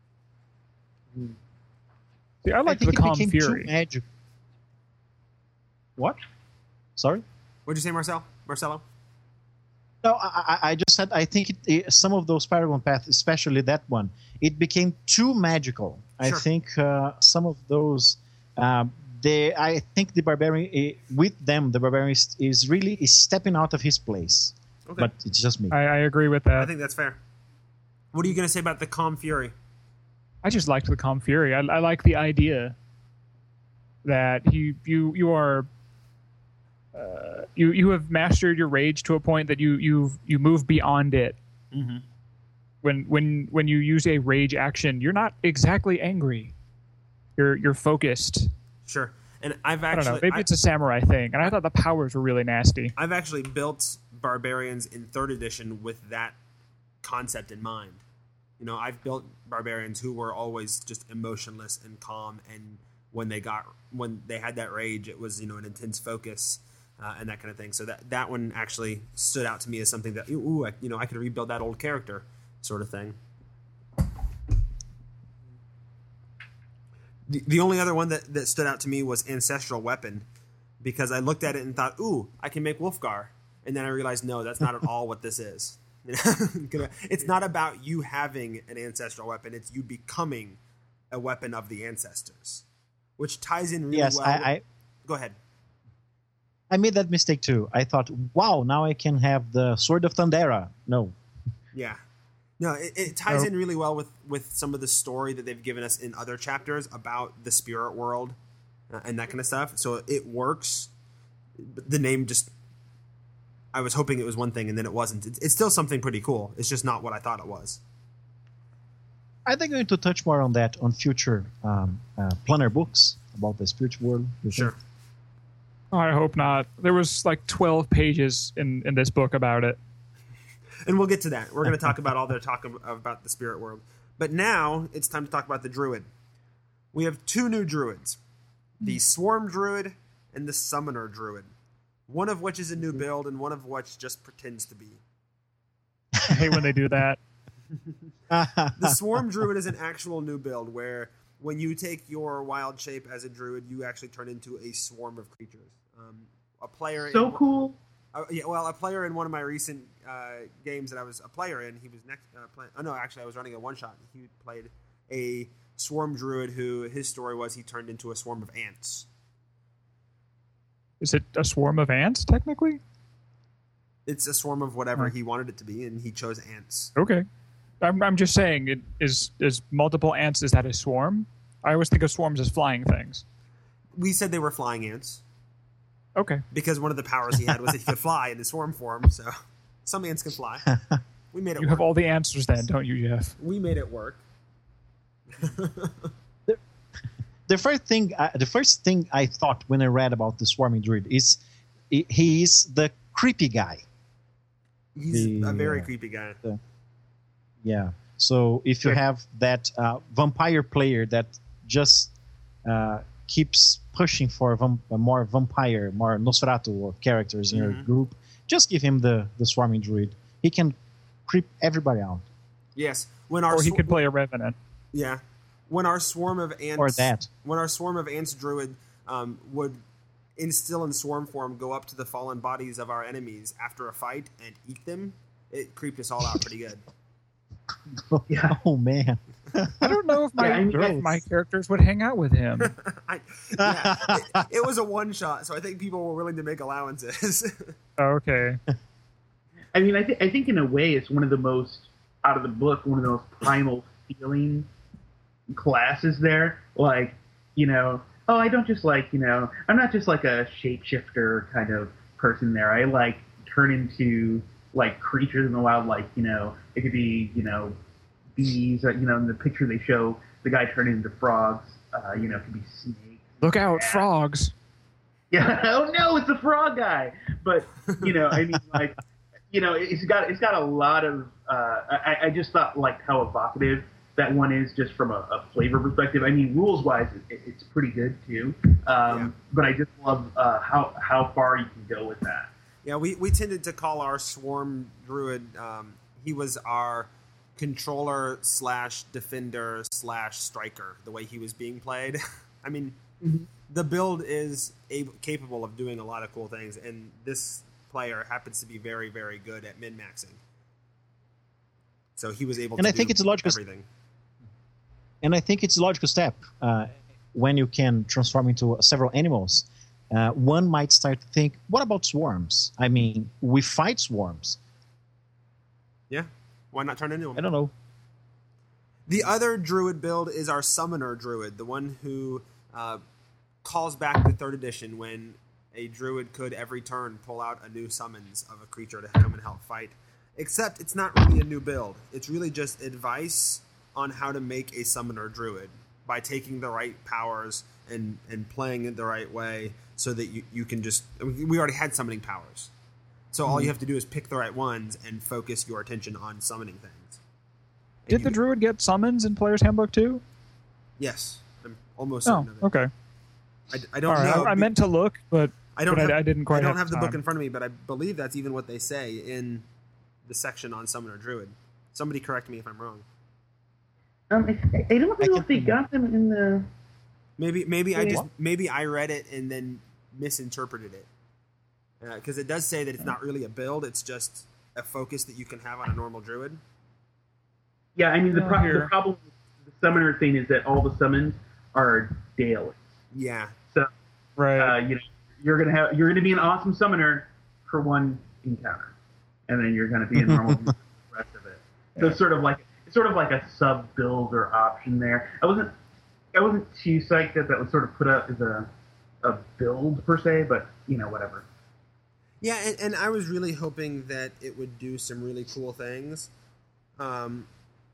See, I liked think the it Calm became Fury. too magic. What? Sorry. What'd you say, Marcel? Marcelo? No, I, I, I just said I think it, it, some of those Paragon paths, especially that one, it became too magical. I Sure. think uh, some of those, um, they, I think the barbarian eh, with them, the barbarian is, is really is stepping out of his place. Okay. But it's just me. I, I agree with I that. think that's fair. What are you going to say about the Calm Fury? I just liked the Calm Fury. I, I like the idea that you you you are uh, you you have mastered your rage to a point that you you you move beyond it. Mm-hmm. When when when you use a rage action, you're not exactly angry. You're you're focused. Sure. And I've I actually... don't know. Maybe I- it's a samurai thing, and I thought the powers were really nasty. I've actually built barbarians in third edition with that concept in mind. You know, I've built barbarians who were always just emotionless and calm, and when they got when they had that rage, it was, you know, an intense focus uh, and that kind of thing. So that that one actually stood out to me as something that, ooh, I, you know, I could rebuild that old character, sort of thing. The, the only other one that, that stood out to me was Ancestral Weapon, because I looked at it and thought, ooh, I can make Wolfgar. And then I realized, no, that's not at all what this is. It's not about you having an ancestral weapon. It's you becoming a weapon of the ancestors, which ties in really yes, well. I, with- I Go ahead. I made that mistake too. I thought, wow, now I can have the Sword of Thundera. No. Yeah. No, it, it ties No. in really well with, with some of the story that they've given us in other chapters about the spirit world uh, and that kind of stuff. So it works. The name just... I was hoping it was one thing, and then it wasn't. It's, it's still something pretty cool. It's just not what I thought it was. Are they going to touch more on that on future um, uh, planner books about the spiritual world? you think? Sure. Oh, I hope not. There was like twelve pages in, in this book about it. And we'll get to that. We're going to talk about all their talk ab- about the spirit world. But now it's time to talk about the druid. We have two new druids. The Swarm Druid and the Summoner Druid. One of which is a new build, and one of which just pretends to be. I hate when they do that. The Swarm Druid is an actual new build where when you take your wild shape as a druid, you actually turn into a swarm of creatures. Um, a player... So in, cool. Uh, yeah, well, a player in one of my recent uh, games that I was a player in, he was next. Uh, play, oh no, actually, I was running a one shot. He played a swarm druid who his story was he turned into a swarm of ants. Is it a swarm of ants, technically? It's a swarm of whatever Oh. he wanted it to be, and he chose ants. Okay. I'm, I'm just saying, it is is multiple ants, is that a swarm? I always think of swarms as flying things. We said they were flying ants Okay. because one of the powers he had was that he could fly in the swarm form. So some ants can fly. We made it You work. have all the answers then, don't you, Jeff? We made it work. the first thing I, the first thing I thought when I read about the swarming druid is he he is the creepy guy. He's The, a very uh, creepy guy. the- Yeah. So if you Sure. have that uh, vampire player that just uh, keeps pushing for vam- more vampire, more Nosferatu characters in your Mhm. group, just give him the, the swarming druid. He can creep everybody out. Yes. When our Or he sw- could play a revenant. Yeah. When our swarm of ants Or that. when our swarm of ants druid um, would instill in swarm form go up to the fallen bodies of our enemies after a fight and eat them, it creeped us all out pretty good. Yeah. Oh man. I don't know if my Yeah, I mean, if my characters would hang out with him. I, yeah, it, it was a one shot, so I think people were willing to make allowances. Okay. I mean, I, th- I think in a way it's one of the most, out of the book, one of the most primal feeling classes there. Like, you know, oh, I don't just like, you know, I'm not just like a shapeshifter kind of person there. I like turn into like creatures in the wild, like, you know, it could be, you know, bees, uh, you know, in the picture they show the guy turning into frogs, uh, you know, it could be snakes. Look out, frogs. Yeah, oh no, it's the frog guy. But you know, I mean, like, you know, it's got it's got a lot of. Uh, I, I just thought like how evocative that one is, just from a, a flavor perspective. I mean, rules wise, it, it's pretty good too. Um, Yeah. But I just love uh, how how far you can go with that. Yeah, we, we tended to call our swarm druid. Um, he was our controller slash defender slash striker. The way he was being played, I mean, Mhm. the build is able, capable of doing a lot of cool things, and this player happens to be very very good at min maxing. So he was able. And to I think do it's a logical- everything. And I think it's a logical step uh, when you can transform into several animals. Uh, one might start to think, what about swarms? I mean, we fight swarms. Yeah, why not turn into him? I don't know. The other druid build is our summoner druid, the one who uh, calls back the third edition when a druid could every turn pull out a new summons of a creature to come and help fight. Except it's not really a new build. It's really just advice on how to make a summoner druid by taking the right powers and, and playing it the right way so that you, you can just... I mean, we already had summoning powers. So all you have to do is pick the right ones and focus your attention on summoning things. And Did you- the druid get summons in Player's Handbook too? Yes, I'm almost Oh, certain of it. okay. I, I don't All right. know. I, I meant to look, but I don't but have, I, I didn't quite I don't have have the time. book in front of me, but I believe that's even what they say in the section on Summoner Druid. Somebody correct me if I'm wrong. Um, I, I don't I know can if they think- got them in the. Maybe maybe I Wait, just what? maybe I read it and then misinterpreted it because it does say that it's not really a build; it's just a focus that you can have on a normal druid. Yeah, I mean the, Oh, pro- here. the problem with the summoner thing is that all the summons are daily. Yeah, So Right. uh, you know, you're gonna have you're gonna be an awesome summoner for one encounter, and then you're gonna be a normal for the rest of it. So it's sort of like it's sort of like a sub build or option there. I wasn't I wasn't too psyched that that was sort of put up as a a build per se, but you know whatever. yeah, and, and I was really hoping that it would do some really cool things. Um,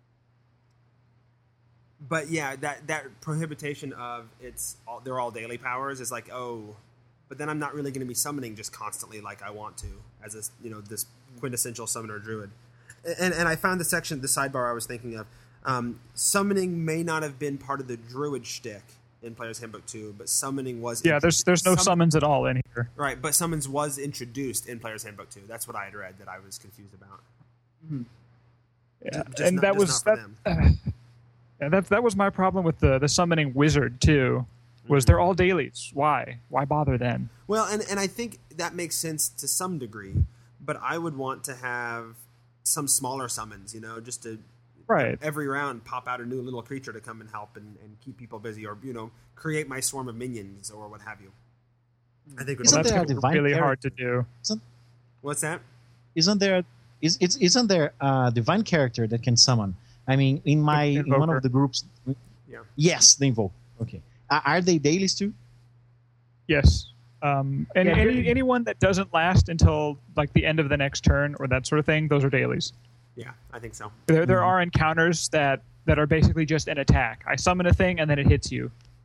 but yeah, that that prohibition of it's all, they're all daily powers is like, oh, but then I'm not really going to be summoning just constantly like I want to as a you know this quintessential summoner druid. And and I found the section, the sidebar I was thinking of. Um, summoning may not have been part of the druid shtick in Player's Handbook two, but summoning was yeah. There's there's no Summon- summons at all in here. right, but summons was introduced in Player's Handbook two. That's what I had read that I was confused about. Yeah. Just and not- that just was not that. for them. Yeah, that that was my problem with the the summoning wizard too. Was Mm-hmm. they're all dailies? Why? Why bother then? Well, and, and I think that makes sense to some degree, but I would want to have some smaller summons, you know, just to Right. every round pop out a new little creature to come and help and, and keep people busy, or you know, create my swarm of minions or what have you. I think. It would Isn't Well, that's there a gonna be divine really character? hard to do. What's that? Isn't there is it's isn't there a divine character that can summon? I mean, in my in one Invoker. of the groups. Yeah. Yes, the invoke. Okay, are, are they dailies too? Yes. Um, and Yeah, any you're- anyone that doesn't last until like the end of the next turn or that sort of thing, those are dailies. Yeah, I think so. There there are encounters that that are basically just an attack. I summon a thing and then it hits you.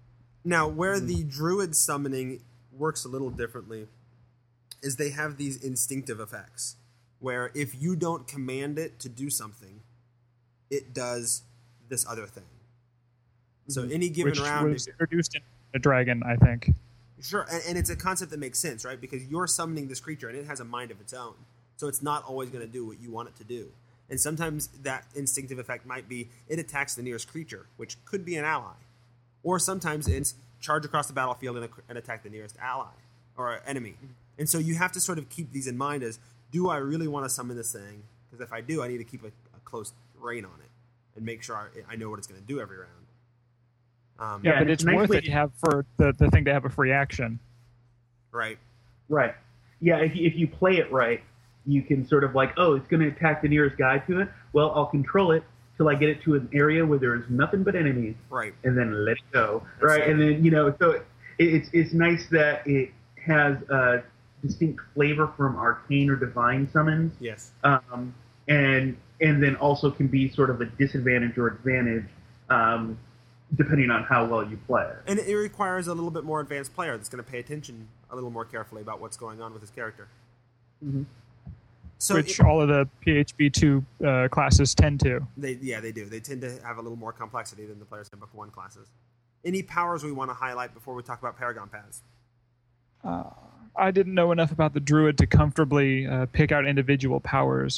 Now, where the druid summoning works a little differently is they have these instinctive effects, where if you don't command it to do something, it does this other thing. So any given Which round... was introduced in a dragon, I think. Sure, and, and it's a concept that makes sense, right? Because you're summoning this creature, and it has a mind of its own. So it's not always going to do what you want it to do. And sometimes that instinctive effect might be it attacks the nearest creature, which could be an ally. Or sometimes it's charge across the battlefield and, and attack the nearest ally or enemy. And so you have to sort of keep these in mind as, do I really want to summon this thing? Because if I do, I need to keep a, a close rein on it and make sure I, I know what it's going to do every round. Um, Yeah, Yeah, but it's it's a nice worth way it to- to have for the, the thing to have a free action. Right. Right. Yeah, if you, if you play it right, you can sort of like, oh, it's going to attack the nearest guy to it. Well, I'll control it till I get it to an area where there's nothing but enemies, Right. and then let it go. Right, and then you know, so it, it's it's nice that it has a distinct flavor from arcane or divine summons, Yes. um, and and then also can be sort of a disadvantage or advantage, um, depending on how well you play it. And it requires a little bit more advanced player that's going to pay attention a little more carefully about what's going on with his character. Mhm. So which it- all of the P H B two uh, classes tend to. They, yeah, they do. They tend to have a little more complexity than the Player's Handbook one classes. Any powers we want to highlight before we talk about Paragon Paths? Uh, I didn't know enough about the druid to comfortably uh, pick out individual powers.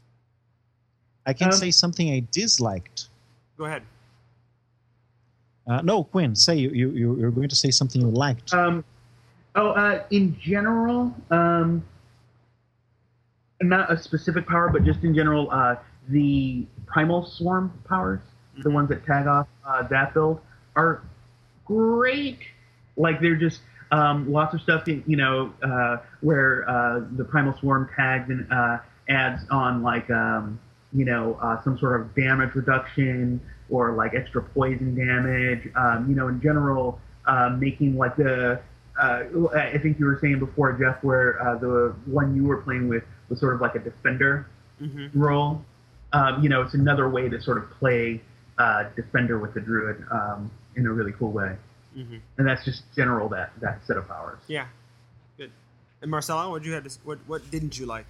I can Um, say something I disliked. Go ahead. Uh, no, Quinn, say you, you you- you're going to say something you liked. Um, oh, uh, in general, um, not a specific power, but just in general, uh, the Primal Swarm powers, the ones that tag off uh, that build, are great. Like, they're just um, lots of stuff, in, you know, uh, where uh, the Primal Swarm tags and uh, adds on, like, um, you know, uh, some sort of damage reduction or, like, extra poison damage. Um, you know, in general, uh, making, like, the... Uh, I think you were saying before, Jeff, where uh, the one you were playing with was sort of like a defender Mm-hmm. role. Um, you know, it's another way to sort of play uh, defender with the druid um, in a really cool way. Mm-hmm. And that's just general that that set of powers. Yeah. Good. And Marcelo, what you had to, s- what what didn't you like?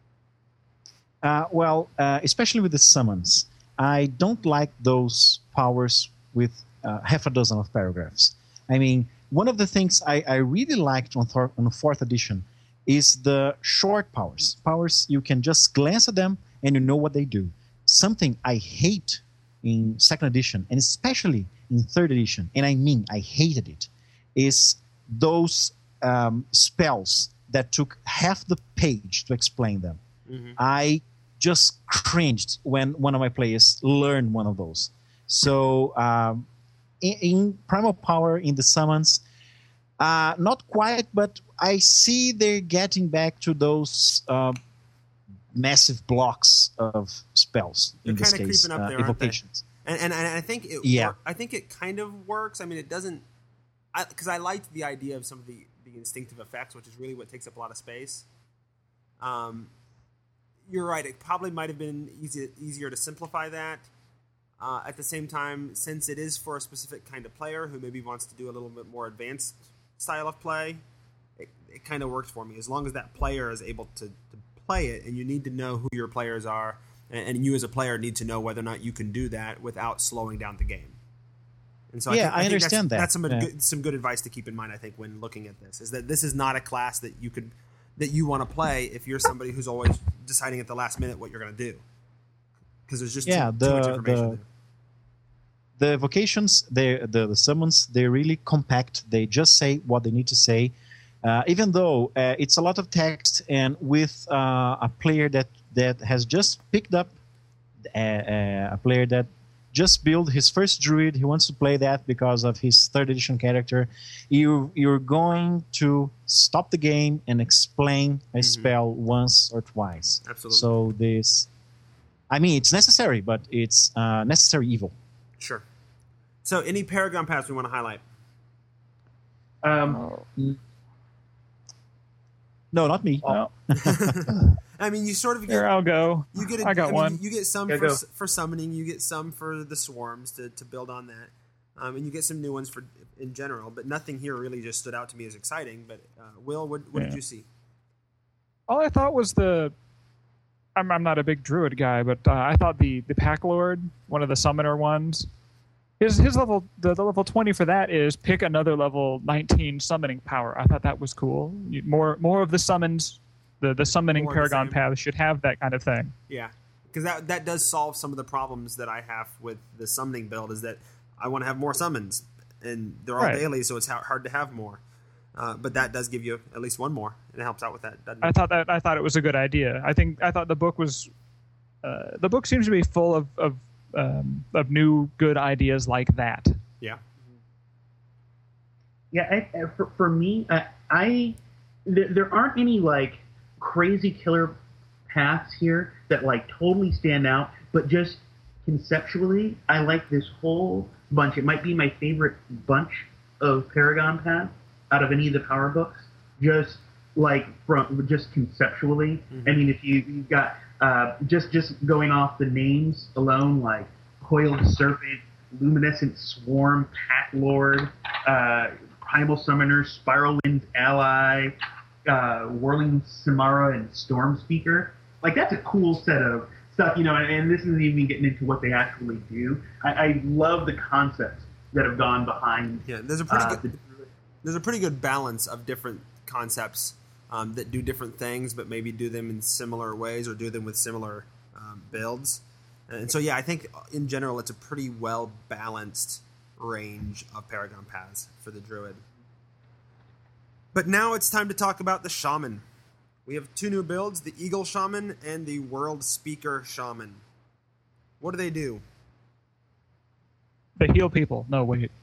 Uh, well, uh, especially with the summons, I don't like those powers with uh, half a dozen of paragraphs. I mean, one of the things I, I really liked on, Thor- on the fourth edition is the short powers. Powers you can just glance at them and you know what they do. Something I hate in second edition, and especially in third edition, and I mean I hated it, is those um, spells that took half the page to explain them. Mm-hmm. I just cringed when one of my players learned one of those. So um, in, in Primal Power, in the summons, uh, not quite, but I see they're getting back to those uh, massive blocks of spells. They're in this kinda case, creeping up uh, there, aren't they? evocations. And, and and I think it Yeah. wor- I think it kind of works. I mean, it doesn't, because I, I liked the idea of some of the, the instinctive effects, which is really what takes up a lot of space. Um, you're right. It probably might have been easy, easier to simplify that. Uh, at the same time, since it is for a specific kind of player who maybe wants to do a little bit more advanced style of play, it, it kind of works for me. As long as that player is able to, to play it, and you need to know who your players are, and, and you as a player need to know whether or not you can do that without slowing down the game. And so Yeah, think, I think understand that's, that. That's some Yeah. good, some good advice to keep in mind, I think, when looking at this, is that this is not a class that you could that you want to play if you're somebody who's always deciding at the last minute what you're going to do, because there's just Yeah, too, the- too much information the- there. The evocations, they, the, the summons, they're really compact. They just say what they need to say. Uh, even though uh, it's a lot of text, and with uh, a player that, that has just picked up uh, uh, a player that just built his first druid, he wants to play that because of his third edition character, you, you're going to stop the game and explain a Mhm. spell once or twice. Absolutely. So this, I mean, it's necessary, but it's uh, necessary evil. Sure. So, any Paragon Paths we want to highlight? Um, No, not me. Oh, I mean, you sort of here get I'll go. you get a, I got mean, one. You get some Yeah, for, go. s- for summoning. You get some for the swarms to, to build on that. Um, and you get some new ones for in general, but nothing here really just stood out to me as exciting. But uh, Will, what, what Yeah. did you see? All I thought was the. I'm I'm not a big druid guy, but uh, I thought the the Pack Lord, one of the summoner ones, his his level the, the level twenty for that is pick another level nineteen summoning power. I thought that was cool. You- More more of the summons, the the summoning More of the Paragon same. path should have that kind of thing. Yeah, because that that does solve some of the problems that I have with the summoning build. Is that I want to have more summons, and they're all Right. daily, so it's ha- hard to have more. Uh, but that does give you at least one more, and it helps out with that, doesn't it? I thought that I thought it was a good idea. I think I thought the book was uh, the book seems to be full of of um, of new good ideas like that. Yeah. Yeah, I, I- for, for me, I, I there, there aren't any like crazy killer paths here that like totally stand out, but just conceptually, I like this whole bunch. It might be my favorite bunch of Paragon paths out of any of the power books. Just like from just conceptually. Mhm. I mean, if you you've got uh, just just going off the names alone, like Coiled Serpent, Luminescent Swarm, Pack Lord, uh, Primal Summoner, Spiral Wind's Ally, uh, Whirling Samara, and Storm Speaker. Like, that's a cool set of stuff, you know, and, and this isn't even getting into what they actually do. I, I love the concepts that have gone behind Yeah, there's a pretty uh, good the, there's a pretty good balance of different concepts um, that do different things, but maybe do them in similar ways or do them with similar um, builds. And so, yeah, I think in general it's a pretty well balanced range of Paragon paths for the Druid. But now it's time to talk about the Shaman. We have two new builds, the Eagle Shaman and the World Speaker Shaman. What do they do? They heal people. No, wait.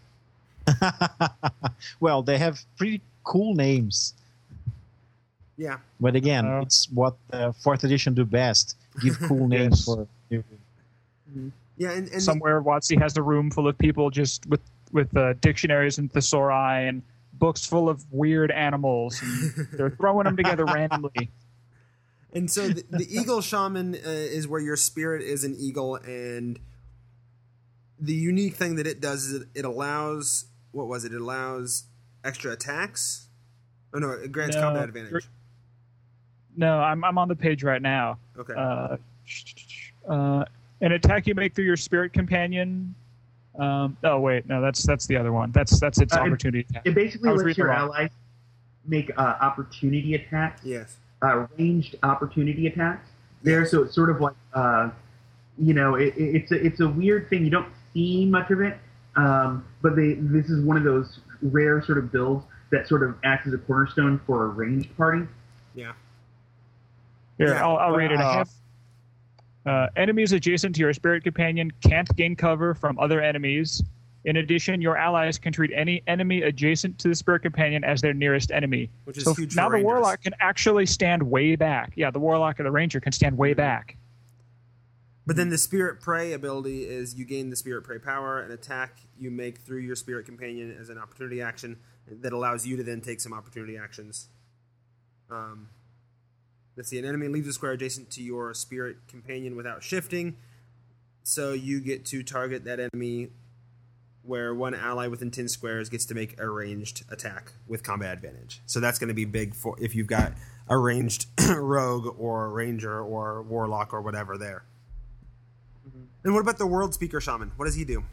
Well, they have pretty cool names. Yeah. But again, Uh, it's what uh, fourth edition do best. Give cool names Yes. for. Yeah, and, and Somewhere WotC has a room full of people just with with uh, dictionaries and thesauri and books full of weird animals. And they're throwing them together randomly. And so the, the Eagle Shaman uh, is where your spirit is an eagle, and the unique thing that it does is it, it allows, what was it? It allows extra attacks? Oh no, it grants No, combat you're- advantage. No, I'm I'm on the page right now. Okay. Uh, uh, an attack you make through your spirit companion. Um, oh wait, no, that's that's the other one. That's that's its Uh, it- opportunity attack. it basically I was lets reading your wrong. allies make uh, opportunity attacks, Yes. uh, ranged opportunity attacks there. So it's sort of like, uh, you know, it, it, it's a, it's a weird thing. You don't see much of it, um, but they, this is one of those rare sort of builds that sort of acts as a cornerstone for a ranged party. Yeah. Here, Yeah, I'll, I'll well, read it I off. have- Uh, enemies adjacent to your spirit companion can't gain cover from other enemies. In addition, your allies can treat any enemy adjacent to the spirit companion as their nearest enemy. Which is so huge now for the rangers. warlock can actually stand way back. Yeah, the warlock and the ranger can stand way back. But then the Spirit Prey ability is you gain the Spirit Prey power, an attack you make through your spirit companion as an opportunity action that allows you to then take some opportunity actions. Um, let's see, an enemy leaves a square adjacent to your spirit companion without shifting, so you get to target that enemy where one ally within ten squares gets to make a ranged attack with combat advantage. So that's going to be big for if you've got a ranged rogue or ranger or warlock or whatever there. And what about the World Speaker Shaman? What does he do?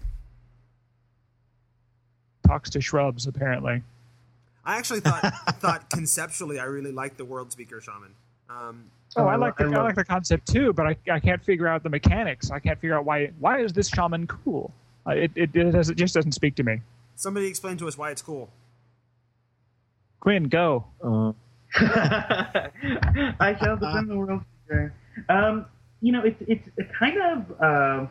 Talks to shrubs, apparently. I actually thought thought conceptually I really liked the World Speaker Shaman. Um, Oh, Oh, I I like the lo- I I love- like the concept too, but I, I can't figure out the mechanics. I can't figure out why why is this shaman cool? Uh, it it it, does, it just doesn't speak to me. somebody explain to us why it's cool. Quinn, go. Uh, I shall defend the world. Speaker. Um, you know, it's it's a kind of uh,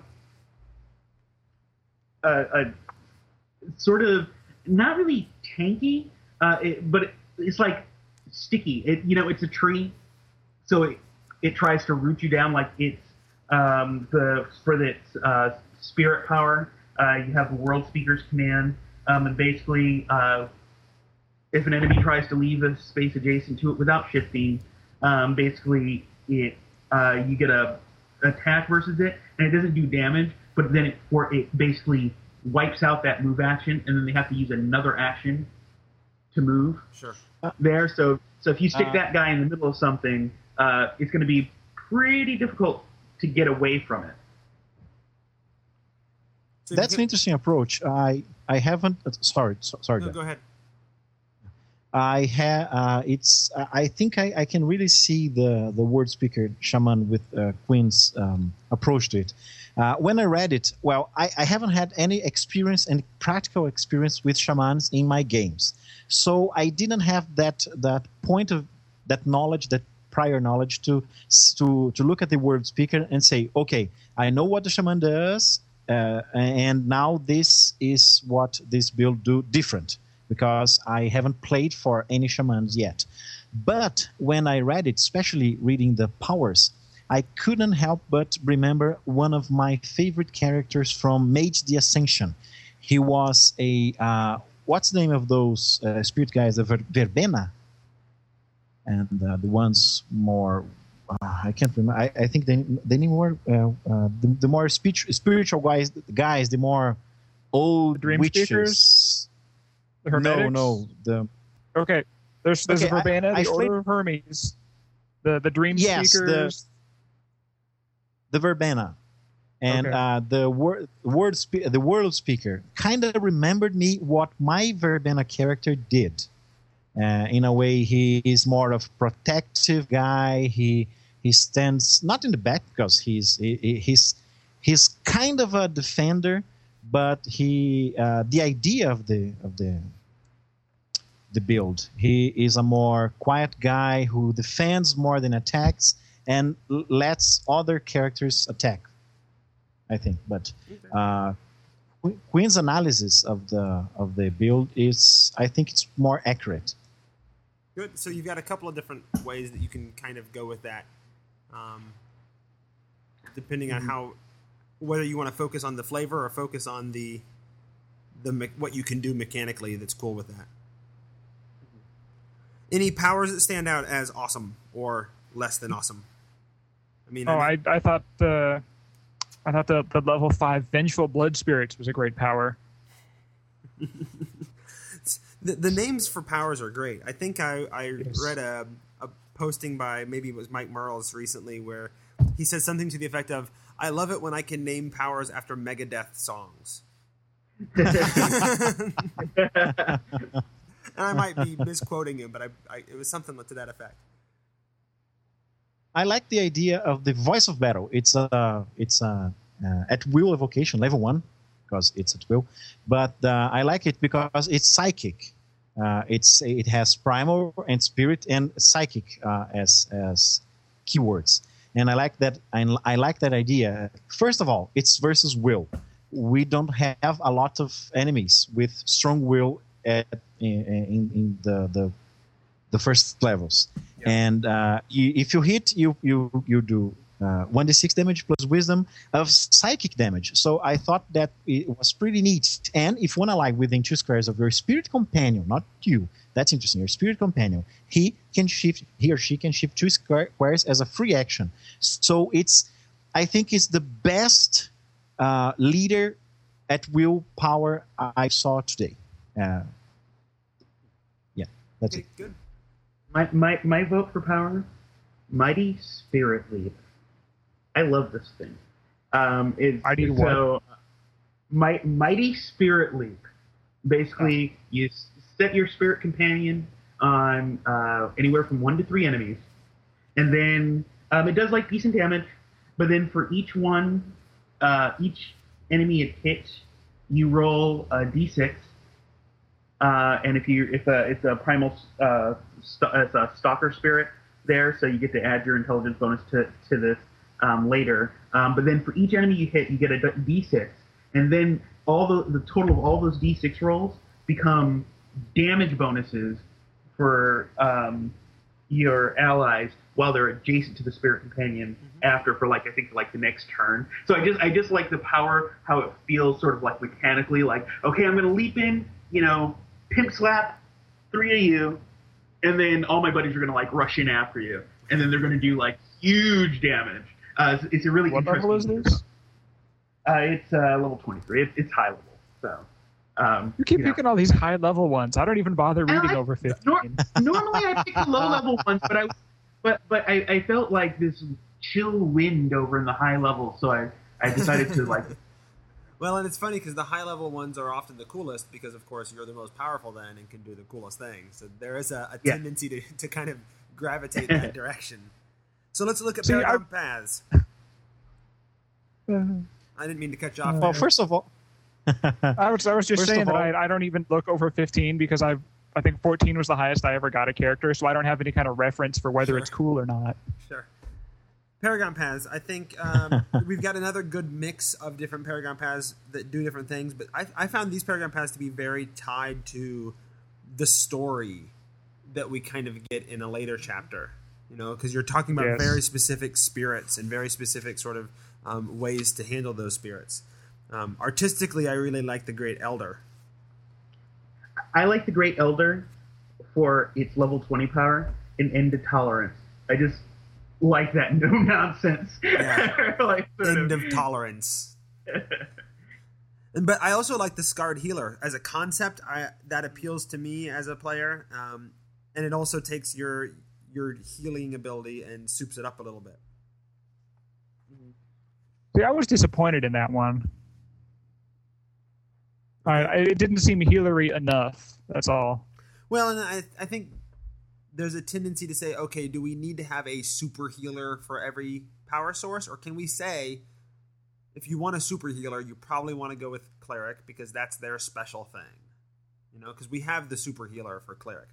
a, a sort of not really tanky, uh, it, but it, it's like sticky. It you know, it's a tree, so it it tries to root you down. Like it's um, the for its uh, spirit power. Uh, you have the World Speaker's command, um, and basically. Uh, If an enemy tries to leave a space adjacent to it without shifting, um, basically it uh, you get a attack versus it, and it doesn't do damage, but then it for it basically wipes out that move action, and then they have to use another action to move Sure. there. So so if you stick Uh, that guy in the middle of something, uh, it's going to be pretty difficult to get away from it. So That's you an interesting approach. I I haven't. Uh, sorry, so, sorry. No, Dan. go ahead. I have. Uh, it's. I think I, I can really see the the word speaker shaman with uh, Quinn's um, approach to it. Uh, when I read it, well, I, I haven't had any experience and practical experience with shamans in my games, so I didn't have that that point of that knowledge, that prior knowledge to to to look at the word speaker and say, okay, I know what the shaman does, uh, and now this is what this build do different, because I haven't played for any shamans yet. But when I read it, especially reading the powers, I couldn't help but remember one of my favorite characters from Mage the Ascension. He was a, uh, what's the name of those uh, spirit guys, the Ver- Verbena? And uh, the ones more, uh, I can't remember, I, I think they, they need more, uh, uh, the, the more speech, spiritual guys, guys, the more old Dream witches. Speakers? The No, Hermetics? no, the Okay, there's there's Okay, a Verbena, I- I the Order played- of Hermes, the the Dream Yes, the- Speakers. the Verbena, and Okay. uh, the word word spe- the world speaker kind of remembered me what my Verbena character did. Uh, in a way, he is more of protective guy. He he stands not in the back because he's he, he's he's kind of a defender, but he uh, the idea of the of the the build, he is a more quiet guy who defends more than attacks, and l- lets other characters attack, I think. But uh, Qu- Quinn's analysis of the of the build is, I think, it's more accurate. Good. So you've got a couple of different ways that you can kind of go with that, um, depending on how, whether you want to focus on the flavor or focus on the the me- what you can do mechanically. That's cool with that. Any powers that stand out as awesome or less than awesome? I mean, Oh, I, I I thought the I thought the, the level five Vengeful Blood Spirits was a great power. the, the names for powers are great. I think I, I Yes. read a, a posting by, maybe it was Mike Merles recently, where he said something to the effect of, I love it when I can name powers after Megadeth songs. And I might be misquoting him, but I, I, it was something to that effect. I like the idea of the voice of battle. It's a it's a uh, at will evocation level one, because it's at will. But uh, I like it because it's psychic. Uh, it's it has primal and spirit and psychic uh, as as keywords, and I like that. I, I like that idea. First of all, it's versus will. We don't have a lot of enemies with strong will at, in, in, in the, the the first levels. Yeah. And uh, you, if you hit, you you you do uh, one d six damage plus wisdom of psychic damage. So I thought that it was pretty neat. And if one ally within two squares of your spirit companion, not you, that's interesting. Your spirit companion, he can shift, he or she can shift two squares as a free action. So it's, I think, it's the best uh, leader at will power I saw today. Uh, yeah, that's Okay, it. good. My, my my vote for power, Mighty Spirit Leap. I love this thing. Um, it's, Mighty so, my, Mighty Spirit Leap. Basically, you s- set your spirit companion on uh, anywhere from one to three enemies, and then um, it does like decent damage. But then for each one, uh, each enemy it hits, you roll a d six. Uh, and if you if uh, it's a primal uh, st- it's a stalker spirit there, so you get to add your intelligence bonus to to this um, later. Um, but then for each enemy you hit, you get a d six, and then all the the total of all those d six rolls become damage bonuses for um, your allies while they're adjacent to the spirit companion after for like I think like the next turn. So I just I just like the power, how it feels sort of like mechanically like, okay, I'm gonna leap in, you know, pimp slap three of you, and then all my buddies are gonna like rush in after you, and then they're gonna do like huge damage. Uh, it's, it's a really What interesting. level is this? Uh, it's uh, level twenty-three. It's, it's high level. So um, You keep you know. picking all these high level ones. I don't even bother reading I- over fifteen. Nor- normally I pick the low level ones, but I but but I, I felt like this chill wind over in the high level, so I, I decided to like. Well, and it's funny because the high level ones are often the coolest because, of course, you're the most powerful then and can do the coolest things. So there is a, a Yeah. tendency to, to kind of gravitate in that direction. So let's look at See, Paragon I- Paths. Uh, I didn't mean to cut you off. Well, there. first of all, I was I was just First saying of that all- I, I don't even look over fifteen because I I think fourteen was the highest I ever got a character, so I don't have any kind of reference for whether Sure. it's cool or not. Sure. Paragon Paths. I think um, we've got another good mix of different Paragon Paths that do different things, but I, I found these Paragon Paths to be very tied to the story that we kind of get in a later chapter. You know, because you're talking about Yes. very specific spirits and very specific sort of um, ways to handle those spirits. Um, artistically, I really like the Great Elder. I like the Great Elder for its level twenty power and end to tolerance. I just like that no nonsense. Yeah. like, sort End of tolerance. And- But I also like the Scarred Healer as a concept. I, that appeals to me as a player, um, and it also takes your your healing ability and soups it up a little bit. See, I was disappointed in that one. I, I- it didn't seem healery enough. That's all. Well, and I I think there's a tendency to say, okay, do we need to have a super healer for every power source, or can we say, if you want a super healer, you probably want to go with cleric because that's their special thing, you know? Because we have the super healer for cleric.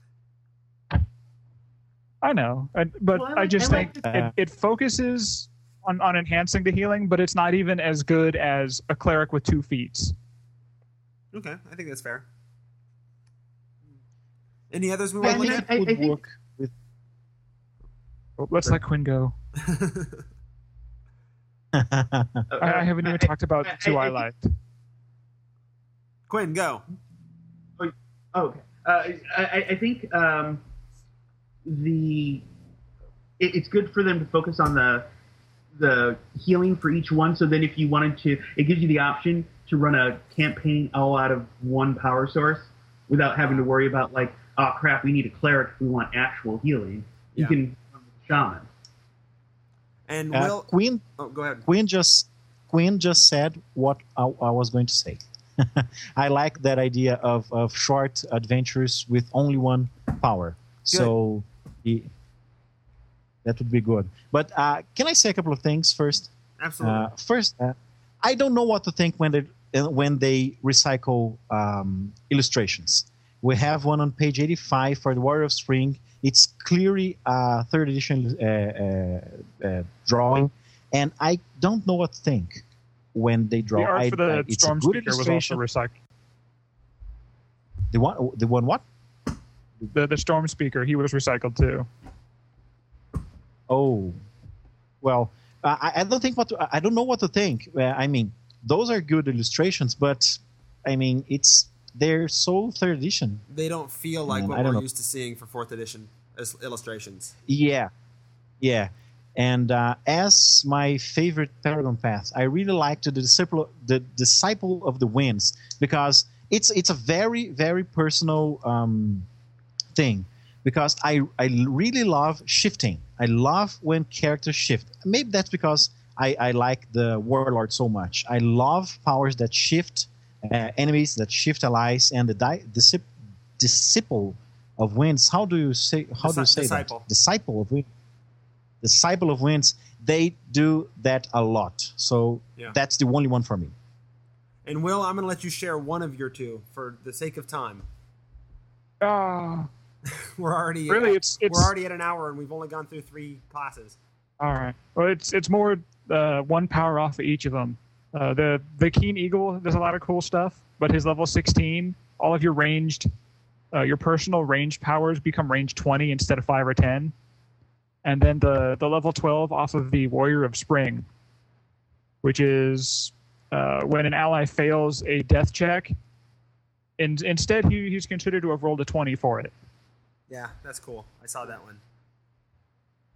I know, I, but Well, I I, like- just I like think the- it, it focuses on, on enhancing the healing, but it's not even as good as a cleric with two feats. Okay, I think that's fair. Any others we Yeah, want to I look mean, at? I- I think- work with Oh, let's let Quinn go. I, I haven't even talked about the two I, I- I- liked. Quinn, go. Oh, okay. Uh, I, I think um, the it, it's good for them to focus on the the healing for each one. So then, if you wanted to, it gives you the option to run a campaign all out of one power source without having to worry about like, oh crap, we need a cleric if we want actual healing. You Yeah. can run with shaman. And Uh, Will. Queen Oh, go ahead. Quinn just Quinn just said what I, I was going to say. I like that idea of, of short adventures with only one power. So he, that would be good. But uh, can I say a couple of things first? Absolutely. Uh, first, uh, I don't know what to think when they uh, when they recycle um, illustrations. We have one on page eighty-five for the Warrior of Spring. It's clearly a third edition uh, uh, uh, drawing, and I don't know what to think when they draw. The art I, for the I, it's a Storm good Speaker was illustration. also recycled. The one, the one, what? The the Storm Speaker, he was recycled too. Oh, well, I, I don't think what to, I don't know what to think. Uh, I mean, those are good illustrations, but I mean, it's they're so third edition. they don't feel like Man, what I we're don't know. used to seeing for fourth edition as illustrations. Yeah, yeah. And uh, as my favorite Paragon Path, I really liked the disciple, the disciple of the winds, because it's it's a very very personal um, thing. Because I I really love shifting. I love when characters shift. Maybe that's because I, I like the Warlord so much. I love powers that shift uh, enemies, that shift allies, and the di- discip- disciple of winds. How do you say? How do you Disci- say disciple. that? Disciple of winds. Disciple of winds. They do that a lot. So Yeah. that's the only one for me. And Will, I'm going to let you share one of your two for the sake of time. Ah, We're already really, it's it's we're already at an hour and we've only gone through three classes. all right. Well, it's it's more uh, one power off of each of them. Uh, the the Keen Eagle does a lot of cool stuff, but his level sixteen, all of your ranged, uh, your personal ranged powers become range twenty instead of five or ten, and then the the level twelve off of the Warrior of Spring, which is uh, when an ally fails a death check, and instead he, he's considered to have rolled a twenty for it. Yeah, that's cool. I saw that one.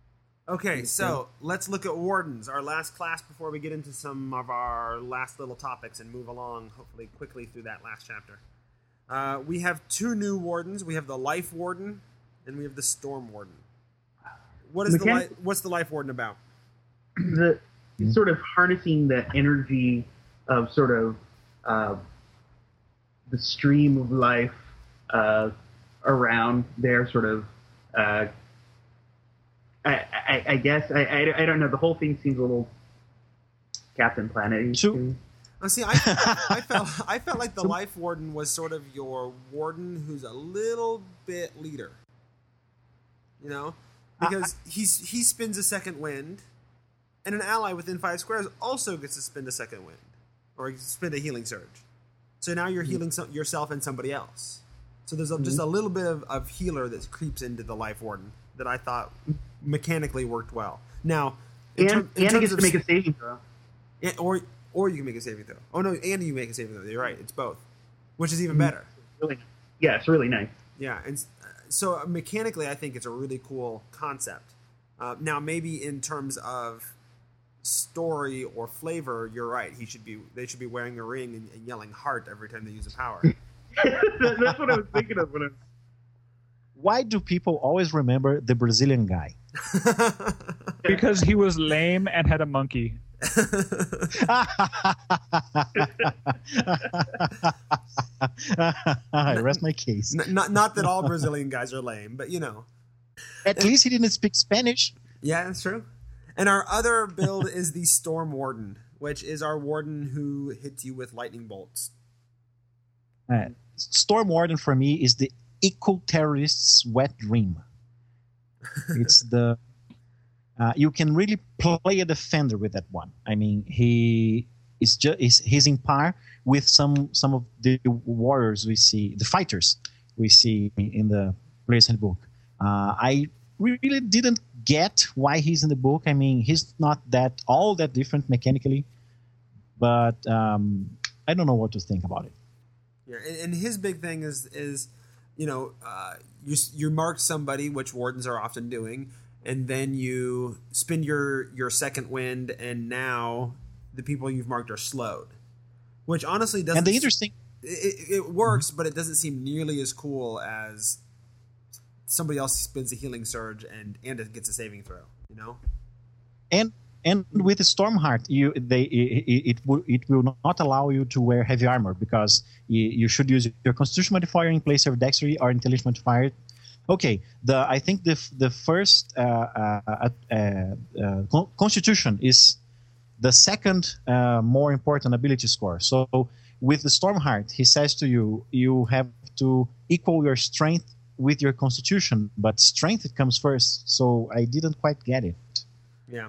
Okay, so let's look at wardens, our last class before we get into some of our last little topics and move along, hopefully quickly through that last chapter. Uh, we have two new wardens. We have the life warden, and we have the storm warden. What is the Mechan- li- what's the life warden about? The sort of harnessing the energy of sort of uh, the stream of life uh, around their sort of. Uh, I, I, I guess I, I, I don't know. The whole thing seems a little Captain Planet-y. Two- Oh, see, I, I felt I felt like the life warden was sort of your warden who's a little bit leader. You know, because he's he spins a second wind, and an ally within five squares also gets to spin a second wind, or spin a healing surge. So now you're healing some, yourself and somebody else. So there's a, just a little bit of, of healer that creeps into the life warden that I thought mechanically worked well. Now, in And, ter- in and he terms gets of to make a saving throw. yeah, or or you can make a saving throw. Oh no, and you make a saving throw. You're right. It's both, which is even better. Really, yeah, it's really nice. Yeah, and uh, so mechanically, I think it's a really cool concept. Uh, now, maybe in terms of story or flavor, you're right. He should be. They should be wearing a ring and, and yelling "heart" every time they use a power. That's what I was thinking of when I. Why do people always remember the Brazilian guy? Because he was lame and had a monkey. I rest my case. N- not not that all Brazilian guys are lame, but you know. At least he didn't speak Spanish. Yeah, that's true. And our other build is the Storm Warden, which is our warden who hits you with lightning bolts. Uh, Storm Warden for me is the eco terrorist's wet dream. It's the uh, you can really play a defender with that one. I mean, he is just is, he's in par with some some of the warriors we see, the fighters we see in the Player's Handbook. Uh, I really didn't get why he's in the book. I mean, he's not that all that different mechanically, but um, I don't know what to think about it. Yeah, and, and his big thing is is you know uh, you you mark somebody, which wardens are often doing, and then you spin your your second wind, and now the people you've marked are slowed, which honestly doesn't. And the interesting, it, it works, but it doesn't seem nearly as cool as somebody else spins a healing surge and and it gets a saving throw. You know, and and with the Stormheart, you they it, it will it will not allow you to wear heavy armor because you, you should use your Constitution modifier in place of Dexterity or Intelligence modifier. Okay, the I think the the first uh, uh, uh, uh, Constitution is the second uh, more important ability score. So with the Stormheart, he says to you, you have to equal your strength with your Constitution, but strength it comes first. So I didn't quite get it. Yeah.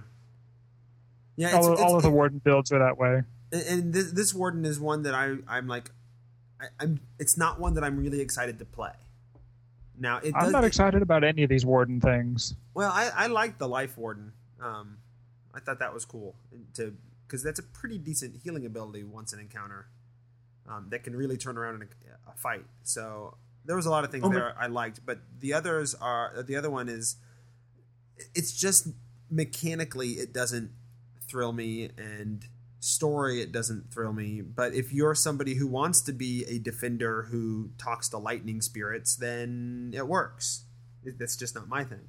Yeah, all, it's, all it's, of the warden builds are that way. And this, this warden is one that I I'm like, I, I'm. It's not one that I'm really excited to play. Now it I'm does, not it, excited about any of these warden things. Well, I, I like the life warden. Um, I thought that was cool to because that's a pretty decent healing ability once an encounter, um, that can really turn around in a, a fight. So there was a lot of things Oh, there I liked, but the others are the other one is. It's just mechanically it doesn't thrill me, and story it doesn't thrill me. But if you're somebody who wants to be a defender who talks to lightning spirits, then it works. It, that's just not my thing.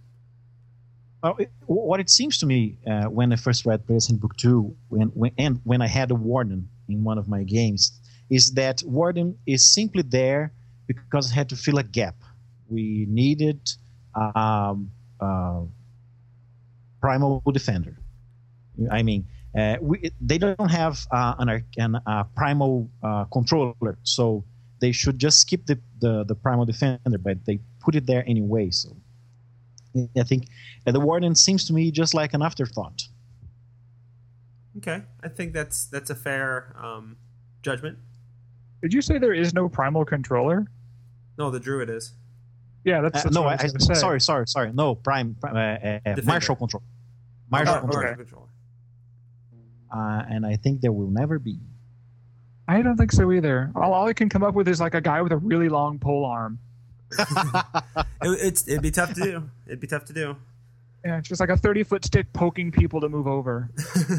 Oh, it, what it seems to me uh, when I first read Player's Handbook two, when, when, and when I had a warden in one of my games, is that warden is simply there because it had to fill a gap. We needed um, uh, primal defender. I mean, uh, we, they don't have uh, an, an uh, primal uh, controller, so they should just skip the, the, the primal defender, but they put it there anyway. So I think uh, the warden seems to me just like an afterthought. Okay, I think that's that's a fair um, judgment. Did you say there is no primal controller? No, the druid is. Yeah, that's, Uh, that's no, what I I, was gonna say. sorry, sorry, sorry. No, prime, prime uh, uh, martial control. Martial Oh, control. okay. Controller. Uh, and I think there will never be. I don't think so either. All, all I can come up with is like a guy with a really long pole arm. It, it's it'd be tough to do. It'd be tough to do. Yeah, it's just like a thirty-foot stick poking people to move over.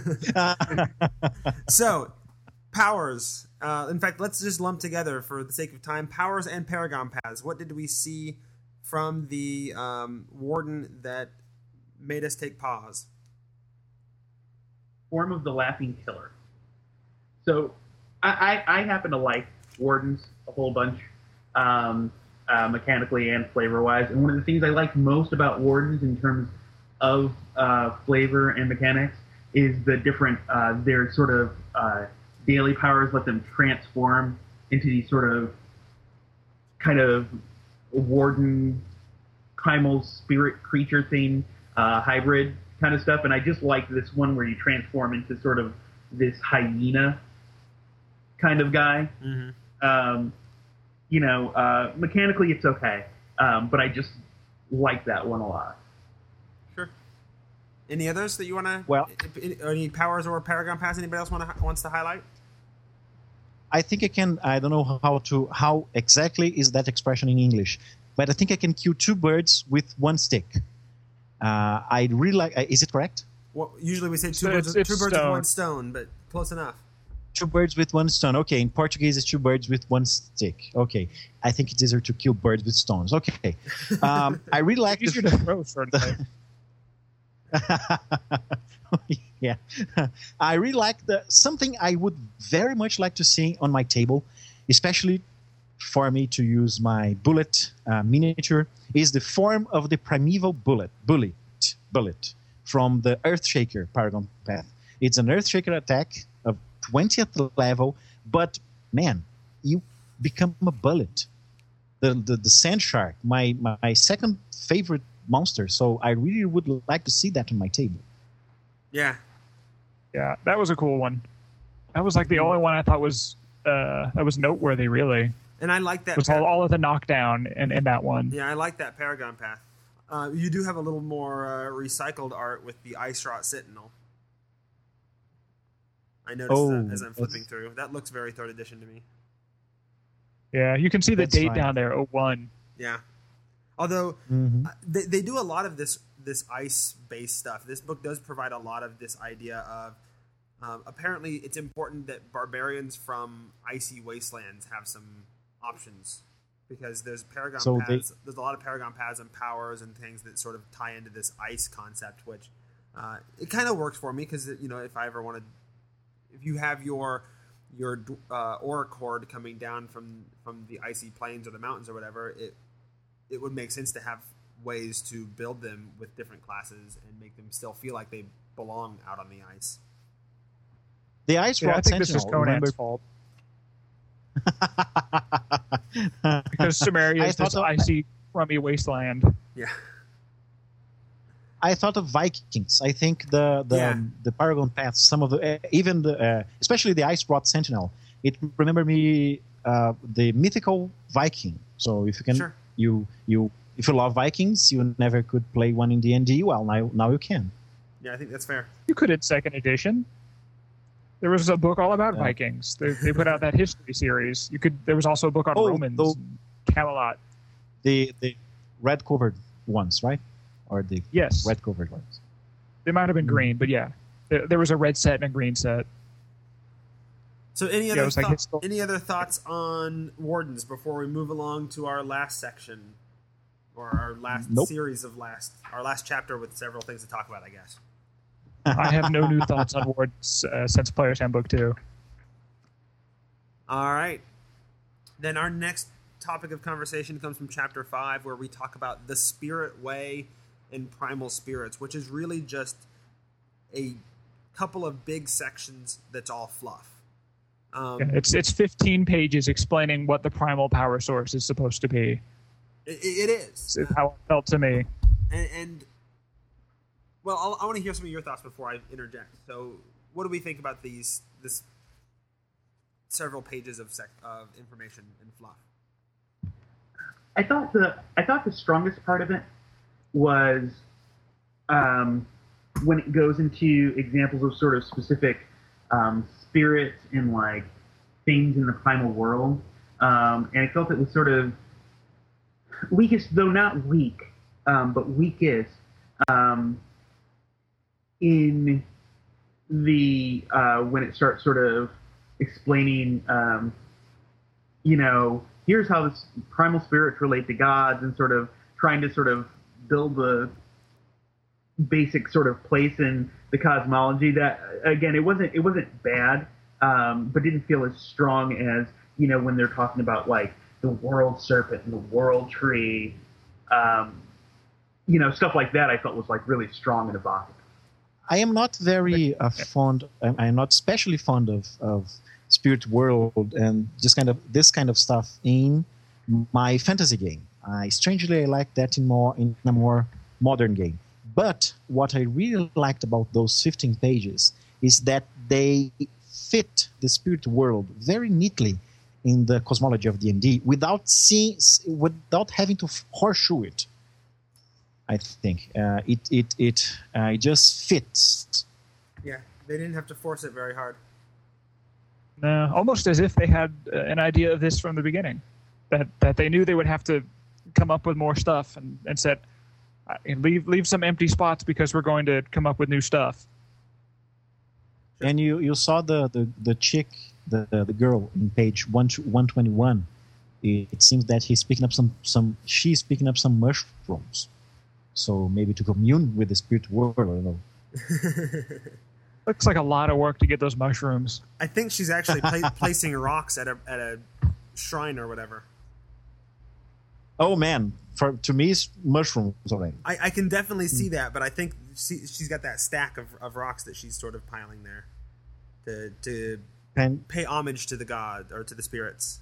So, powers. Uh, in fact, let's just lump together for the sake of time powers and Paragon Paths. What did we see from the um, Warden that made us take pause? Form of the Laughing Killer. So, I, I, I happen to like Wardens a whole bunch, um, uh, mechanically and flavor-wise. And one of the things I like most about Wardens in terms of uh, flavor and mechanics is the different, uh, their sort of uh, daily powers let them transform into these sort of kind of Warden primal spirit creature thing, uh, hybrid kind of stuff. And I just like this one where you transform into sort of this hyena kind of guy. Mm-hmm. Um, you know, uh, mechanically it's okay, um, but I just like that one a lot. Sure. Any others that you want to? Well, any powers or Paragon Paths anybody else want to wants to highlight? I think I can. I don't know how to how exactly is that expression in English, but I think I can kill two birds with one stick. Uh, I really like. Uh, is it correct? Well, usually we say two So birds, it's- two it's birds with stone. one stone, but close enough. Two birds with one stone. Okay, in Portuguese it's two birds with one stick. Okay, I think it's easier to kill birds with stones. Okay, um, I really like Easier the. to throw, sort of. Yeah, I really like the something I would very much like to see on my table, especially for me to use my bullet uh, miniature, is the form of the primeval bullet, bullet, bullet from the Earthshaker Paragon Path. It's an Earthshaker attack of twentieth level, but man, you become a bullet. The the, the Sand Shark, my, my second favorite monster, so I really would like to see that on my table. Yeah. Yeah, that was a cool one. That was like the only one I thought was uh, that was noteworthy. Really, And I like that. was all, all of the knockdown in, in that one. Yeah, I like that Paragon Path. Uh, you do have a little more uh, recycled art with the Ice Rot Sentinel. I noticed Oh, that as I'm flipping that's- through. That looks very third edition to me. Yeah, you can see the That's date fine. down there, oh one. Yeah. Although Mm-hmm. uh, they, they do a lot of this this ice based stuff. This book does provide a lot of this idea of um, apparently it's important that barbarians from icy wastelands have some options because there's Paragon So they- paths. There's a lot of Paragon paths and powers and things that sort of tie into this ice concept, which uh, it kind of works for me because you know if I ever wanted, if you have your your uh, aura cord coming down from from the icy plains or the mountains or whatever, it it would make sense to have ways to build them with different classes and make them still feel like they belong out on the ice. The Ice Yeah, I Rod think this is Sentinel. Conan's fault because Samaria I is this thought of- icy, crummy wasteland. Yeah. I thought of Vikings. I think the the, Yeah. the Paragon Path, some of the uh, even the uh, especially the Ice Rod Sentinel. It remember me uh, the mythical Viking. So if you can, Sure. you you if you love Vikings, you never could play one in D and D. Well, now now you can. Yeah, I think that's fair. You could in second edition. There was a book all about Yeah. Vikings. They, they put out that history series. You could. There was also a book on Oh, Romans, though- and Camelot. The the red covered ones, right? Or the Yes, red covered ones. they might have been green, but yeah, there, there was a red set and a green set. So any Yeah, other it was like thought- histor- any other thoughts on Wardens before we move along to our last section or our last Nope. series of last our last chapter with several things to talk about, I guess. I have no new thoughts on Wards uh, since Player's Handbook two. All right. Then our next topic of conversation comes from chapter five, where we talk about the spirit way and primal spirits, which is really just a couple of big sections that's all fluff. Um, Yeah, it's it's fifteen pages explaining what the primal power source is supposed to be. it, it is. It's how it felt to me. And, and well, I'll, I want to hear some of your thoughts before I interject. So, what do we think about these this several pages of sec, of information and fluff? I thought the I thought the strongest part of it was um, when it goes into examples of sort of specific um, spirits and like things in the primal world, um, and I felt it was sort of weakest, though not weak, um, but weakest um, in the uh, when it starts sort of explaining, um, you know, here's how this primal spirits relate to gods, and sort of trying to sort of build the basic sort of place in the cosmology. That again, it wasn't it wasn't bad, um, but didn't feel as strong as, you know, when they're talking about like the world serpent and the world tree, um, you know, stuff like that. I felt was like really strong and evocative. I am not very uh, fond. I'm, I'm not especially fond of, of spirit world and just kind of this kind of stuff in my fantasy game. I strangely I like that in more in a more modern game. But what I really liked about those fifteen pages is that they fit the spirit world very neatly in the cosmology of D and D without seeing, without having to horseshoe it. I think uh, it it it uh, it just fits. Yeah, they didn't have to force it very hard. No, almost as if they had uh, an idea of this from the beginning, that that they knew they would have to come up with more stuff, and, and said, and leave leave some empty spots because we're going to come up with new stuff. And you, you saw the, the, the chick, the the girl in page one one twenty one. It, it seems that he's picking up some some she's picking up some mushrooms. So maybe to commune with the spirit world, I don't know. Looks like a lot of work to get those mushrooms. I think she's actually pla- placing rocks at a at a shrine or whatever. Oh man, for to me, it's mushrooms already. I, I can definitely see that, but I think she, she's got that stack of, of rocks that she's sort of piling there to to and, pay homage to the god or to the spirits,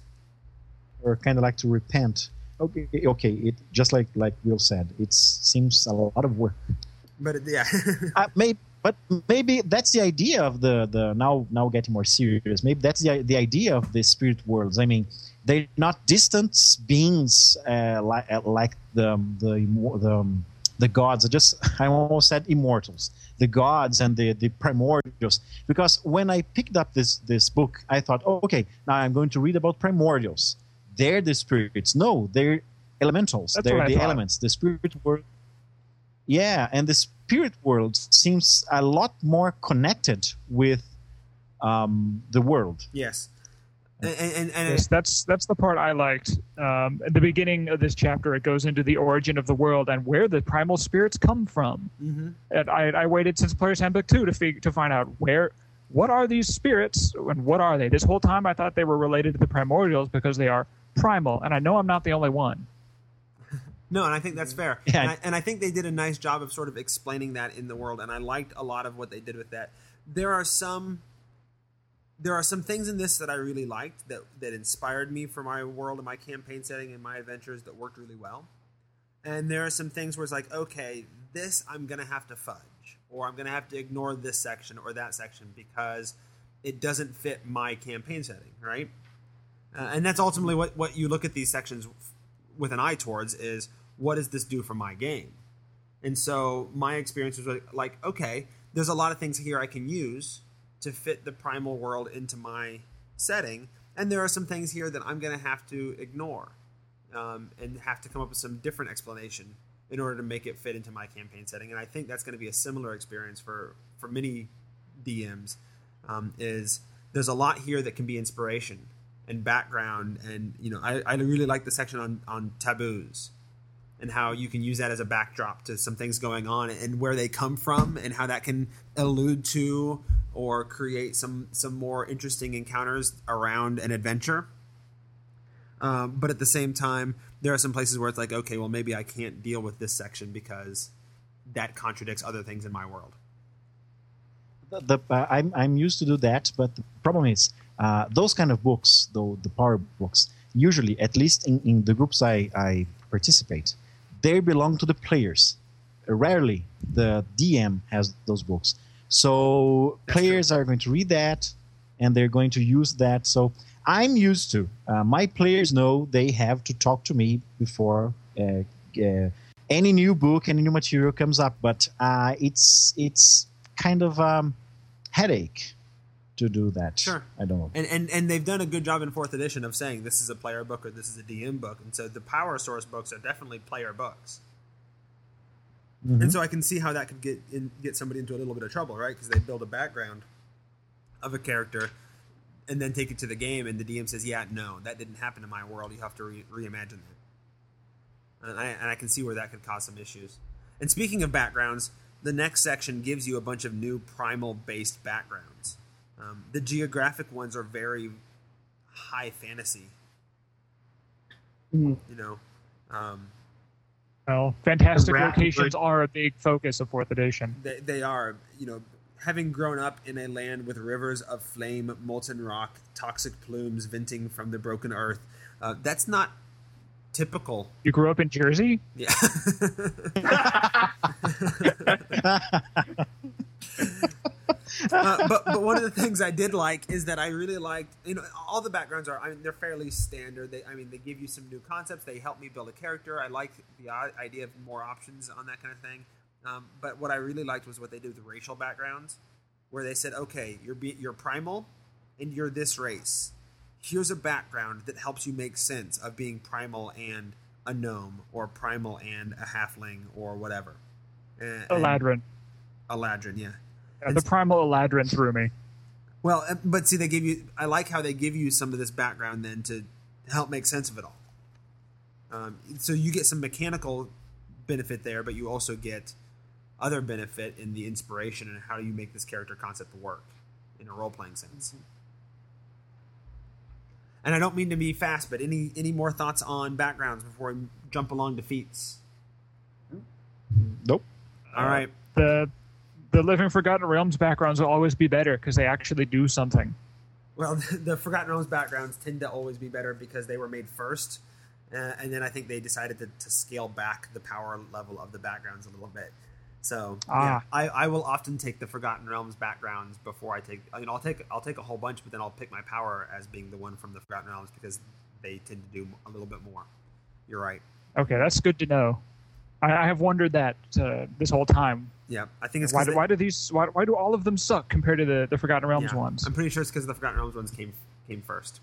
or kind of like to repent. Okay, okay. It just like like Will said, it seems a lot of work. But it, yeah, uh, maybe, but maybe that's the idea of the, the now now getting more serious. Maybe that's the the idea of the spirit worlds. I mean, they're not distant beings uh, like like the the the, the gods. I just I almost said immortals. The gods and the, the primordials. Because when I picked up this this book, I thought, oh, okay, now I'm going to read about primordials. They're the spirits. No, they're elementals. That's they're what I the thought. elements. The spirit world. Yeah, and the spirit world seems a lot more connected with um, the world. yes, and and, and Yes, that's that's the part I liked. Um, at the beginning of this chapter, it goes into the origin of the world and where the primal spirits come from. mm-hmm. And I, I waited since Player's Handbook two to fig- to find out where, what are these spirits and what are they? This whole time I thought they were related to the primordials because they are primal, and I know I'm not the only one. No, and I think that's fair. Yeah. And, I, and I think they did a nice job of sort of explaining that in the world, and I liked a lot of what they did with that. There are some there are some things in this that I really liked that, that inspired me for my world and my campaign setting and my adventures that worked really well. And there are some things where it's like, okay, this I'm going to have to fudge, or I'm going to have to ignore this section or that section because it doesn't fit my campaign setting, right? Uh, and that's ultimately what, what you look at these sections with an eye towards is, what does this do for my game? And so my experience was like, like, okay, there's a lot of things here I can use to fit the primal world into my setting, and there are some things here that I'm going to have to ignore um, and have to come up with some different explanation in order to make it fit into my campaign setting. And I think that's going to be a similar experience for, for many D Ms. Um, is there's a lot here that can be inspiration and background, and you know, I, I really like the section on, on taboos and how you can use that as a backdrop to some things going on and where they come from and how that can allude to or create some some more interesting encounters around an adventure. Um, but at the same time, there are some places where it's like, okay, well, maybe I can't deal with this section because that contradicts other things in my world. The, the, uh, I'm I'm used to do that, but the problem is uh, those kind of books, though the power books, usually, at least in, in the groups I, I participate, they belong to the players. Rarely the D M has those books. So That's players true. are going to read that, and they're going to use that. So I'm used to. Uh, my players know they have to talk to me before uh, uh, any new book, any new material comes up. But uh, it's it's kind of um, headache to do that. Sure. I don't know. And, and and they've done a good job in fourth edition of saying this is a player book or this is a D M book. And so the power source books are definitely player books. Mhm. And so I can see how that could get in, get somebody into a little bit of trouble, right? Because they build a background of a character and then take it to the game, and the D M says, "Yeah, no, that didn't happen in my world. You have to re- reimagine that." And I, and I can see where that could cause some issues. And speaking of backgrounds, the next section gives you a bunch of new primal-based backgrounds. Um, the geographic ones are very high fantasy. Mhm. You know. Um, Well, fantastic The rapid- locations are a big focus of fourth edition. They, they are, you know, having grown up in a land with rivers of flame, molten rock, toxic plumes venting from the broken earth. Uh, that's not typical. You grew up in Jersey? Yeah. uh, but but one of the things I did like is that I really liked, you know, all the backgrounds are, I mean, they're fairly standard. They, I mean, they give you some new concepts. They help me build a character. I like the i- idea of more options on that kind of thing. Um, but what I really liked was what they did with the racial backgrounds, where they said, okay, you're be, you're primal, and you're this race. Here's a background that helps you make sense of being primal and a gnome, or primal and a halfling, or whatever. And, and Eladrin. Eladrin, yeah. Yeah, the primal Eladrin threw me. Well, uh, but see, they give you. I like how they give you some of this background then to help make sense of it all. Um, so you get some mechanical benefit there, but you also get other benefit in the inspiration and how do you make this character concept work in a role playing sense. And I don't mean to be fast, but any any more thoughts on backgrounds before we jump along to feats? Nope. All right. The the Living Forgotten Realms backgrounds will always be better because they actually do something. Well, the Forgotten Realms backgrounds tend to always be better because they were made first, uh, and then I think they decided to, to scale back the power level of the backgrounds a little bit. So yeah, Ah. I, I will often take the Forgotten Realms backgrounds before I take. I mean, I'll take I'll take a whole bunch, but then I'll pick my power as being the one from the Forgotten Realms because they tend to do a little bit more. You're right. Okay, that's good to know. I, I have wondered that uh, this whole time. Yeah, I think it's Why 'cause do, they- why do these? Why, why do all of them suck compared to the, the Forgotten Realms yeah, ones? I'm pretty sure it's because the Forgotten Realms ones came came 1st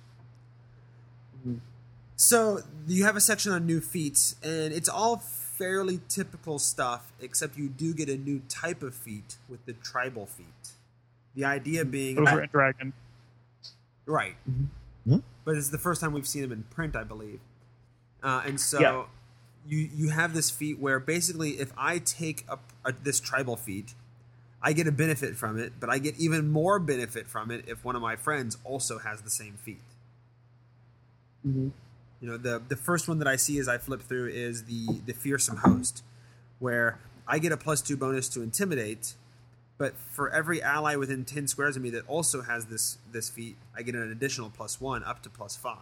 So you have a section on new feats, and it's all fairly typical stuff, except you do get a new type of feat with the tribal feat. The idea being, Those are in Dragon. right, Hmm? but it's the first time we've seen them in print, I believe. Uh, and so Yeah. you you have this feat where basically, if I take a, a, this tribal feat, I get a benefit from it, but I get even more benefit from it if one of my friends also has the same feat. Mhm. You know, the the first one that I see as I flip through is the the fearsome host, where I get a plus two bonus to intimidate, but for every ally within ten squares of me that also has this this feat, I get an additional plus one up to plus five.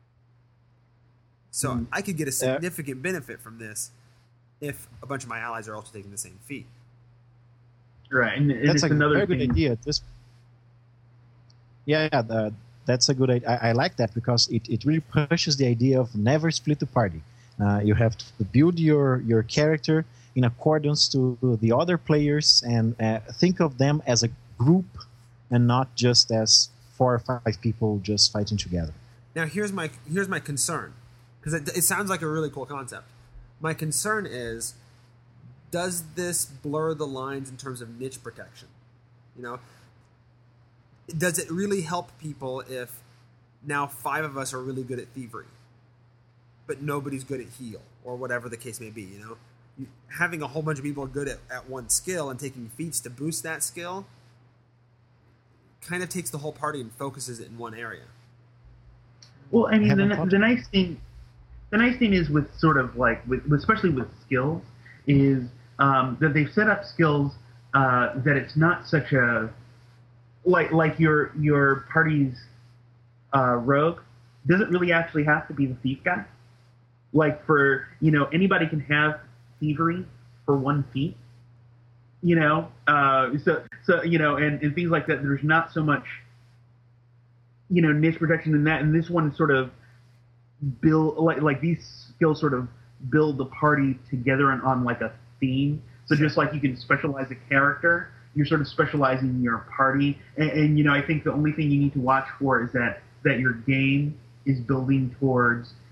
So Mhm. I could get a significant benefit from this if a bunch of my allies are also taking the same feat. Right, and, and That's it's a another very good thing. idea. This, yeah, yeah, the, that's a good idea. I, I like that because it, it really pushes the idea of never split the party. Uh, you have to build your, your character in accordance to the other players and uh, think of them as a group and not just as four or five people just fighting together. Now here's my here's my concern, because it, it sounds like a really cool concept. My concern is, does this blur the lines in terms of niche protection? You know, does it really help people if now five of us are really good at thievery, but nobody's good at heal, or whatever the case may be? You know, you, having a whole bunch of people good at, at one skill and taking feats to boost that skill kind of takes the whole party and focuses it in one area. Well, I mean, haven't the, thought- the nice thing, the nice thing is with sort of like, with, especially with skills, is um, that they've set up skills uh, that it's not such a like like your your party's uh, rogue doesn't really actually have to be the thief guy. Like for you know anybody can have thievery for one feat. You know, uh, so so you know, and, and things like that. There's not so much, you know, niche protection in that. And this one sort of build like like these skills sort of build the party together on, on like a theme. So just like you can specialize a character, you're sort of specializing your party. And, and you know, I think the only thing you need to watch for is that that your game is building towards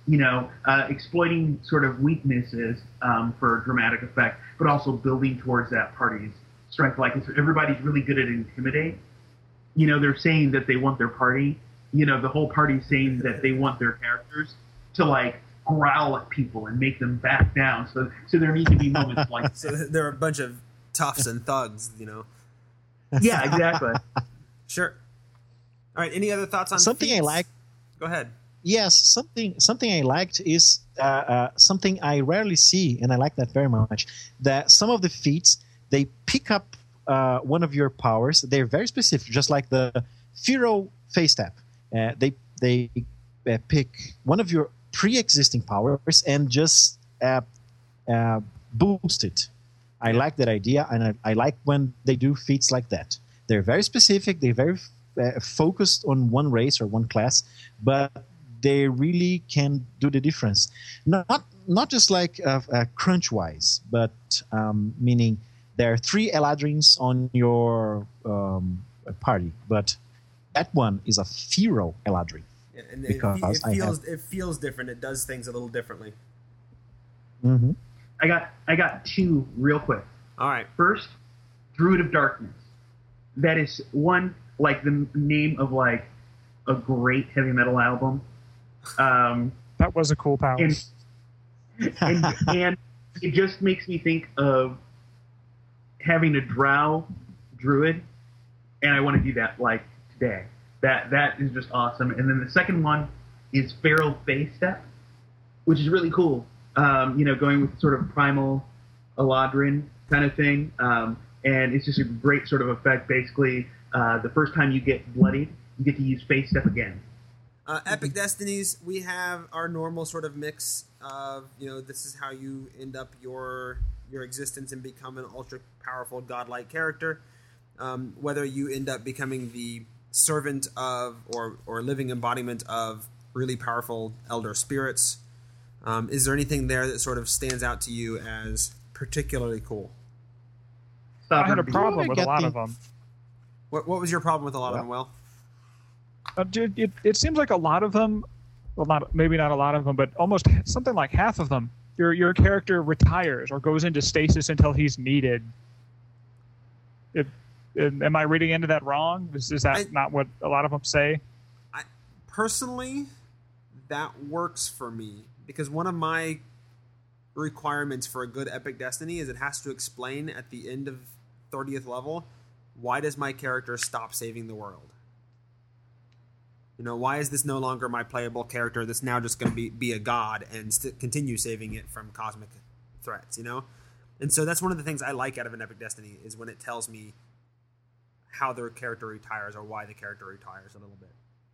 you know, uh, exploiting sort of weaknesses um, for dramatic effect, but also building towards that party's strength. Like, if everybody's really good at intimidate. You know, they're saying that they want their party. You know, the whole party's saying that they want their characters to, like, growl at people and make them back down. So, so there need to be moments like that. So they're a bunch of toughs and thugs, you know. Yeah, exactly. Sure. All right. Any other thoughts on Something feats? I like. Go ahead. Yes, something something I liked is uh, uh, something I rarely see, and I like that very much. That some of the feats, they pick up uh, one of your powers. They're very specific, just like the Firo Face Tap. Uh, they they uh, pick one of your pre-existing powers and just uh, uh, boost it. I like that idea, and I, I like when they do feats like that. They're very specific. They're very uh, focused on one race or one class, but they really can do the difference. Not not just like uh, uh, crunch-wise, but um, meaning there are three Eladrins on your um, party, but that one is a Firo Eladrin. Yeah, and it, Because it I feels have- it feels different. It does things a little differently. Mm-hmm. I got I got two real quick. All right. First, Druid of Darkness. That is one, like the name of like a great heavy metal album. Um, That was a cool power. and, and and it just makes me think of having a drow druid, and I want to do that like today. That that is just awesome. And then the second one is Feral Face Step, which is really cool. Um, you know, going with sort of primal Eladrin kind of thing, um, and it's just a great sort of effect. Basically, uh, the first time you get bloodied, you get to use Face Step again. Uh, Epic Destinies, we have our normal sort of mix of, you know, this is how you end up your your existence and become an ultra powerful godlike character. Um, whether you end up becoming the servant of or or living embodiment of really powerful elder spirits. Um, is there anything there that sort of stands out to you as particularly cool? I had a Stubborn problem I with a get lot the- of them. What what was your problem with a lot of them, Will? Uh, dude, it, it seems like a lot of them, well, not maybe not a lot of them, but almost something like half of them, your your character retires or goes into stasis until he's needed. It, it, am I reading into that wrong? Is, is that I- not what a lot of them say? I personally, that works for me because one of my requirements for a good Epic Destiny is it has to explain at the end of thirtieth level, why does my character stop saving the world? You know, why is this no longer my playable character that's now just going to be, be a god and st- continue saving it from cosmic threats, you know? And so that's one of the things I like out of an Epic Destiny is when it tells me how their character retires or why the character retires a little bit.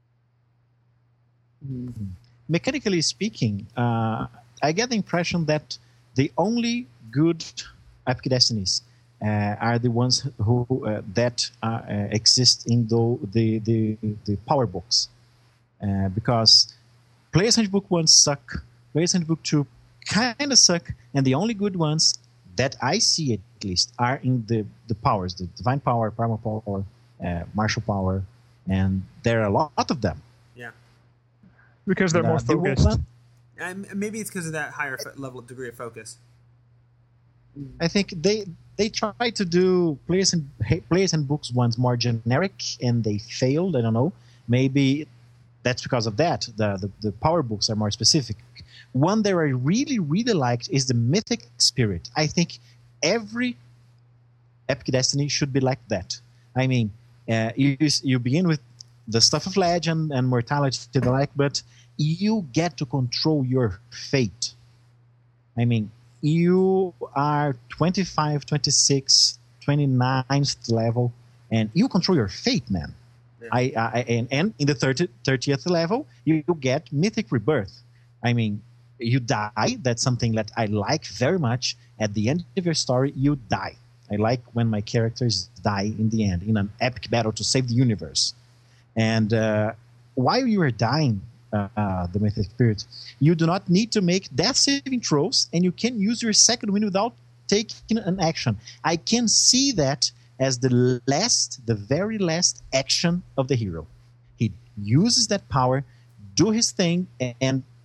Mechanically speaking, uh, I get the impression that the only good Epic Destinies uh, are the ones who uh, that uh, uh, exist in the the the, the power books, uh, because Player's Handbook one suck, Player's Handbook two kind of suck, and the only good ones that I see at least are in the the powers, the Divine Power, Primal Power, uh, Martial Power, and there are a lot of them. Yeah. Because they're Uh, more the one- focused. And maybe it's because of that higher fo- level of degree of focus. I think they they tried to do players and players and books ones more generic, and they failed. I don't know. Maybe that's because of that. The, the the power books are more specific. One that I really really liked is the Mythic Spirit. I think every Epic Destiny should be like that. I mean, uh, you you begin with the stuff of legend and mortality to the like, but you get to control your fate. I mean, you are twenty-five, twenty-six, twenty-ninth level, and you control your fate, man. Yeah. I, I and, and in the thirtieth, thirtieth level, you, you get Mythic Rebirth. I mean, you die. That's something that I like very much. At the end of your story, you die. I like when my characters die in the end, in an epic battle to save the universe. And uh, while you are dying, uh, uh, the Mythic Spirit, you do not need to make death saving throws, and you can use your second wind without taking an action. I can see that as the last, the very last action of the hero. He uses that power, do his thing, and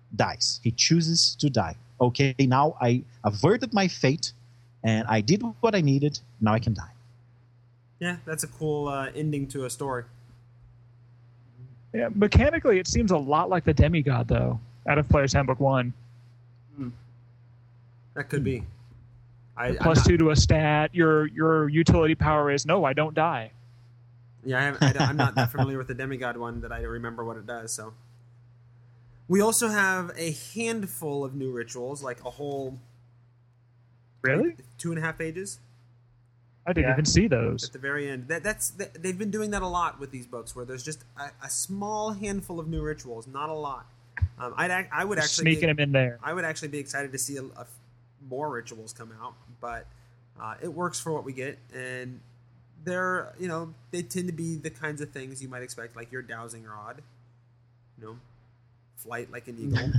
dies. He chooses to die. Okay, now I averted my fate, and I did what I needed. Now I can die. Yeah, that's a cool uh, ending to a story. Yeah, mechanically, it seems a lot like the Demigod, though, out of Player's Handbook one. That could be. I, Plus not, two to a stat. Your your utility power is, no, I don't die. Yeah, I have, I don't- I'm not that familiar with the Demigod one that I remember what it does. So, we also have a handful of new rituals, like a whole Really? two and a half pages I didn't Yeah. even see those. at the very end. That that's that, they've been doing that a lot with these books, where there's just a, a small handful of new rituals, not a lot. Um, I'd ac- I would Just actually sneaking be, them in there. I would actually be excited to see a, a f- more rituals come out, but uh, it works for what we get, and they're you know they tend to be the kinds of things you might expect, like your dowsing rod, you know, flight like an eagle.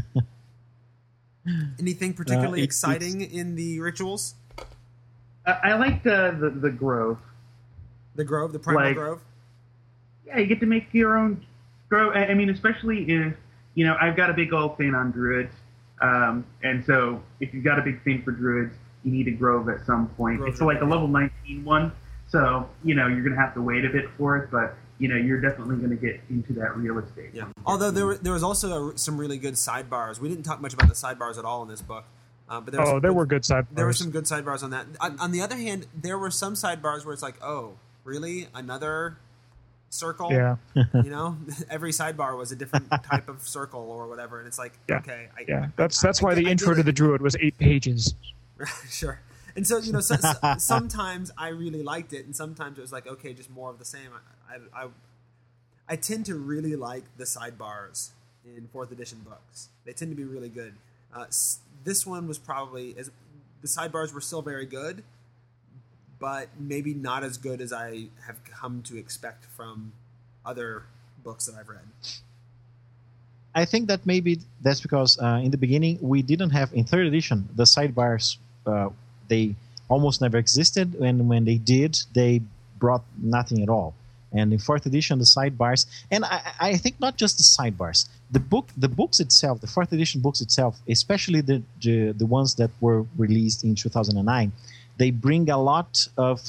Anything particularly Uh, it- exciting in the rituals? I, I like the, the the grove. The grove, the primal Like- grove. Yeah, you get to make your own grove. I I mean, especially if you know I've got a big old thing on druids, um, and so if you've got a big thing for druids, you need a grove at some point. Groves It's are like a big. level nineteen one, so you know you're gonna have to wait a bit for it, but you know you're definitely gonna get into that real estate. Yeah. Although there were, there was also a, some really good sidebars. We didn't talk much about the sidebars at all in this book. Uh, but there was Oh, some there good- were good sidebars. There were some good sidebars on that. On, on the other hand, there were some sidebars where it's like, oh, really? Another circle? Yeah. You know, every sidebar was a different type of circle or whatever, and it's like, Yeah. okay, I, Yeah, I- that's I- that's I why get- the I intro get to it. the Druid was eight pages. Sure. And so you know, so, so- sometimes I really liked it, and sometimes it was like, okay, just more of the same. I, I, I, I tend to really like the sidebars in fourth edition books. They tend to be really good. Uh, s- this one was probably as the sidebars were still very good, but maybe not as good as I have come to expect from other books that I've read. I think that maybe that's because uh, in the beginning we didn't have in third edition the sidebars. Uh, they almost never existed, and when they did, they brought nothing at all. And in fourth edition, the sidebars, and I, I think not just the sidebars, the book, the books itself, the fourth edition books itself, especially the the, the ones that were released in two thousand nine, they bring a lot of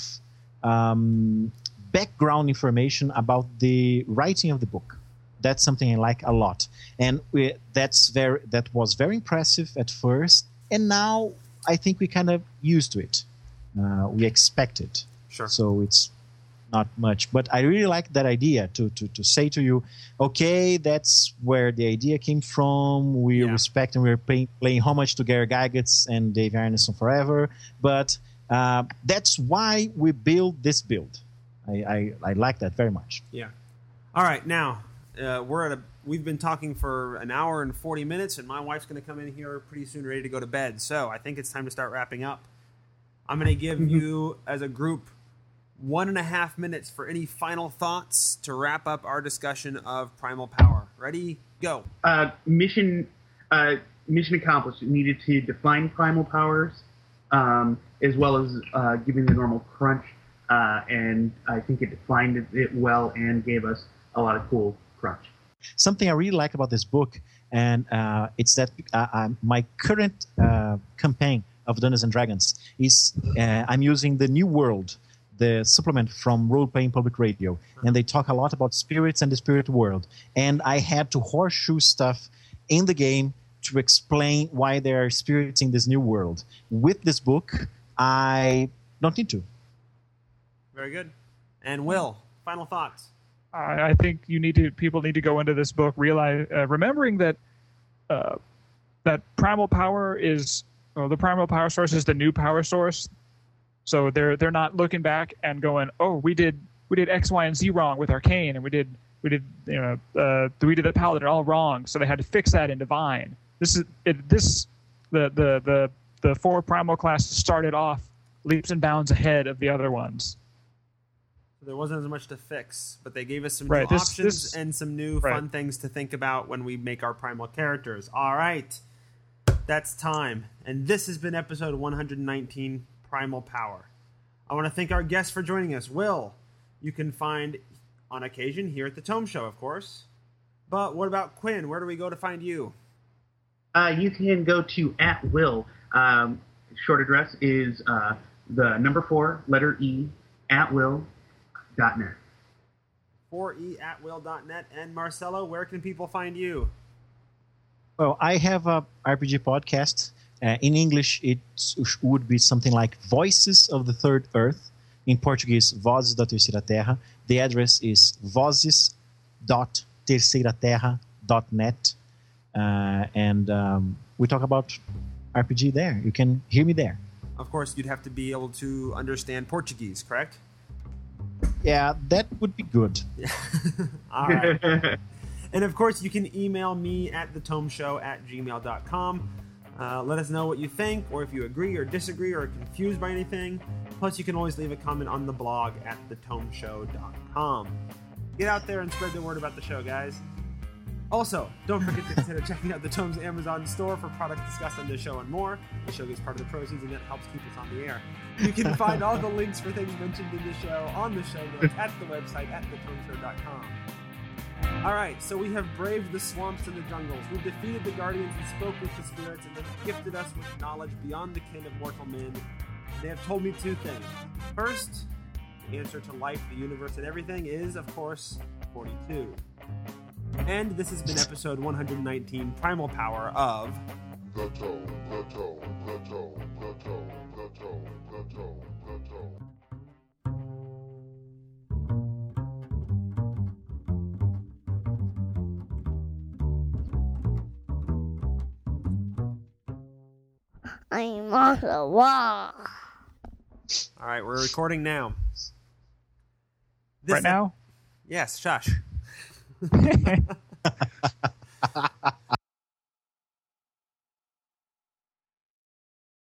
um, background information about the writing of the book. That's something I like a lot, and we, that's very that was very impressive at first, and now I think we kind of used to it. Uh, we expect it, Sure. so it's not much. But I really like that idea to to to say to you, okay, that's where the idea came from. We Yeah. respect and we're playing, playing homage to Gary Gygax and Dave Arneson forever, but uh, that's why we build this build. I, I I like that very much. Yeah. All right, now uh, we're at a. We've been talking for an hour and forty minutes, and my wife's going to come in here pretty soon, ready to go to bed. So I think it's time to start wrapping up. I'm going to give you, as a group, one and a half minutes for any final thoughts to wrap up our discussion of Primal Power. Ready? Go. Uh, mission uh, mission accomplished. It needed to define primal powers, um, as well as uh, giving the normal crunch, uh, and I think it defined it, it well and gave us a lot of cool crunch. Something I really like about this book, and uh, it's that uh, uh, my current uh, campaign of Dungeons and Dragons is uh, I'm using the New World, the supplement from Role Playing Public Radio, and they talk a lot about spirits and the spirit world. And I had to horseshoe stuff in the game to explain why there are spirits in this new world. With this book, I don't need to. Very good. And Will, final thoughts. I, I think you need to. People need to go into this book realize, uh, remembering that uh, that primal power is well, the primal power source is the new power source. So they're they're not looking back and going, oh, we did we did X, Y, and Z wrong with Arcane, and we did we did you know uh, we did the Paladin all wrong. So they had to fix that in Divine. This is it, this the the the the four primal classes started off leaps and bounds ahead of the other ones. So there wasn't as much to fix, but they gave us some Right, new this- options this- and some new right. fun things to think about when we make our primal characters. All right, that's time. And this has been episode one hundred nineteen, Primal Power. I want to thank our guests for joining us. Will, you can find on occasion here at the Tome Show, of course. But what about Quinn? Where do we go to find you? Uh, you can go to at will. Um, short address is uh, the number four, letter E, at will dot net. four e at will dot net. And Marcelo, where can people find you? Well, I have a R P G podcast. Uh, in English, it would be something like Voices of the Third Earth. In Portuguese, Vozes da Terceira Terra. The address is vozes dot terceira terra dot net. Uh, and um, we talk about R P G there. You can hear me there. Of course, you'd have to be able to understand Portuguese, correct? Yeah, that would be good. All right. And of course, you can email me at thetomeshow at gmail dot com. Uh, let us know what you think, or if you agree or disagree or are confused by anything. Plus, you can always leave a comment on the blog at the tome show dot com. Get out there and spread the word about the show, guys. Also, don't forget to consider checking out the Tome's Amazon store for products discussed on this show and more. The show gets part of the proceeds, and that helps keep us on the air. You can find all the links for things mentioned in the show on the show notes at the website at the tome show dot com. All right, so we have braved the swamps and the jungles. We've defeated the guardians and spoke with the spirits, and they've gifted us with knowledge beyond the ken of mortal men. They have told me two things. First, the answer to life, the universe, and everything is, of course, forty-two. And this has been episode one hundred nineteen, Primal Power of... The Tome, the Tome, the Tome, the Tome, the Tome, the Tome, the Tome. I'm on the wall. All right, we're recording now. This Right now? Yes, shush.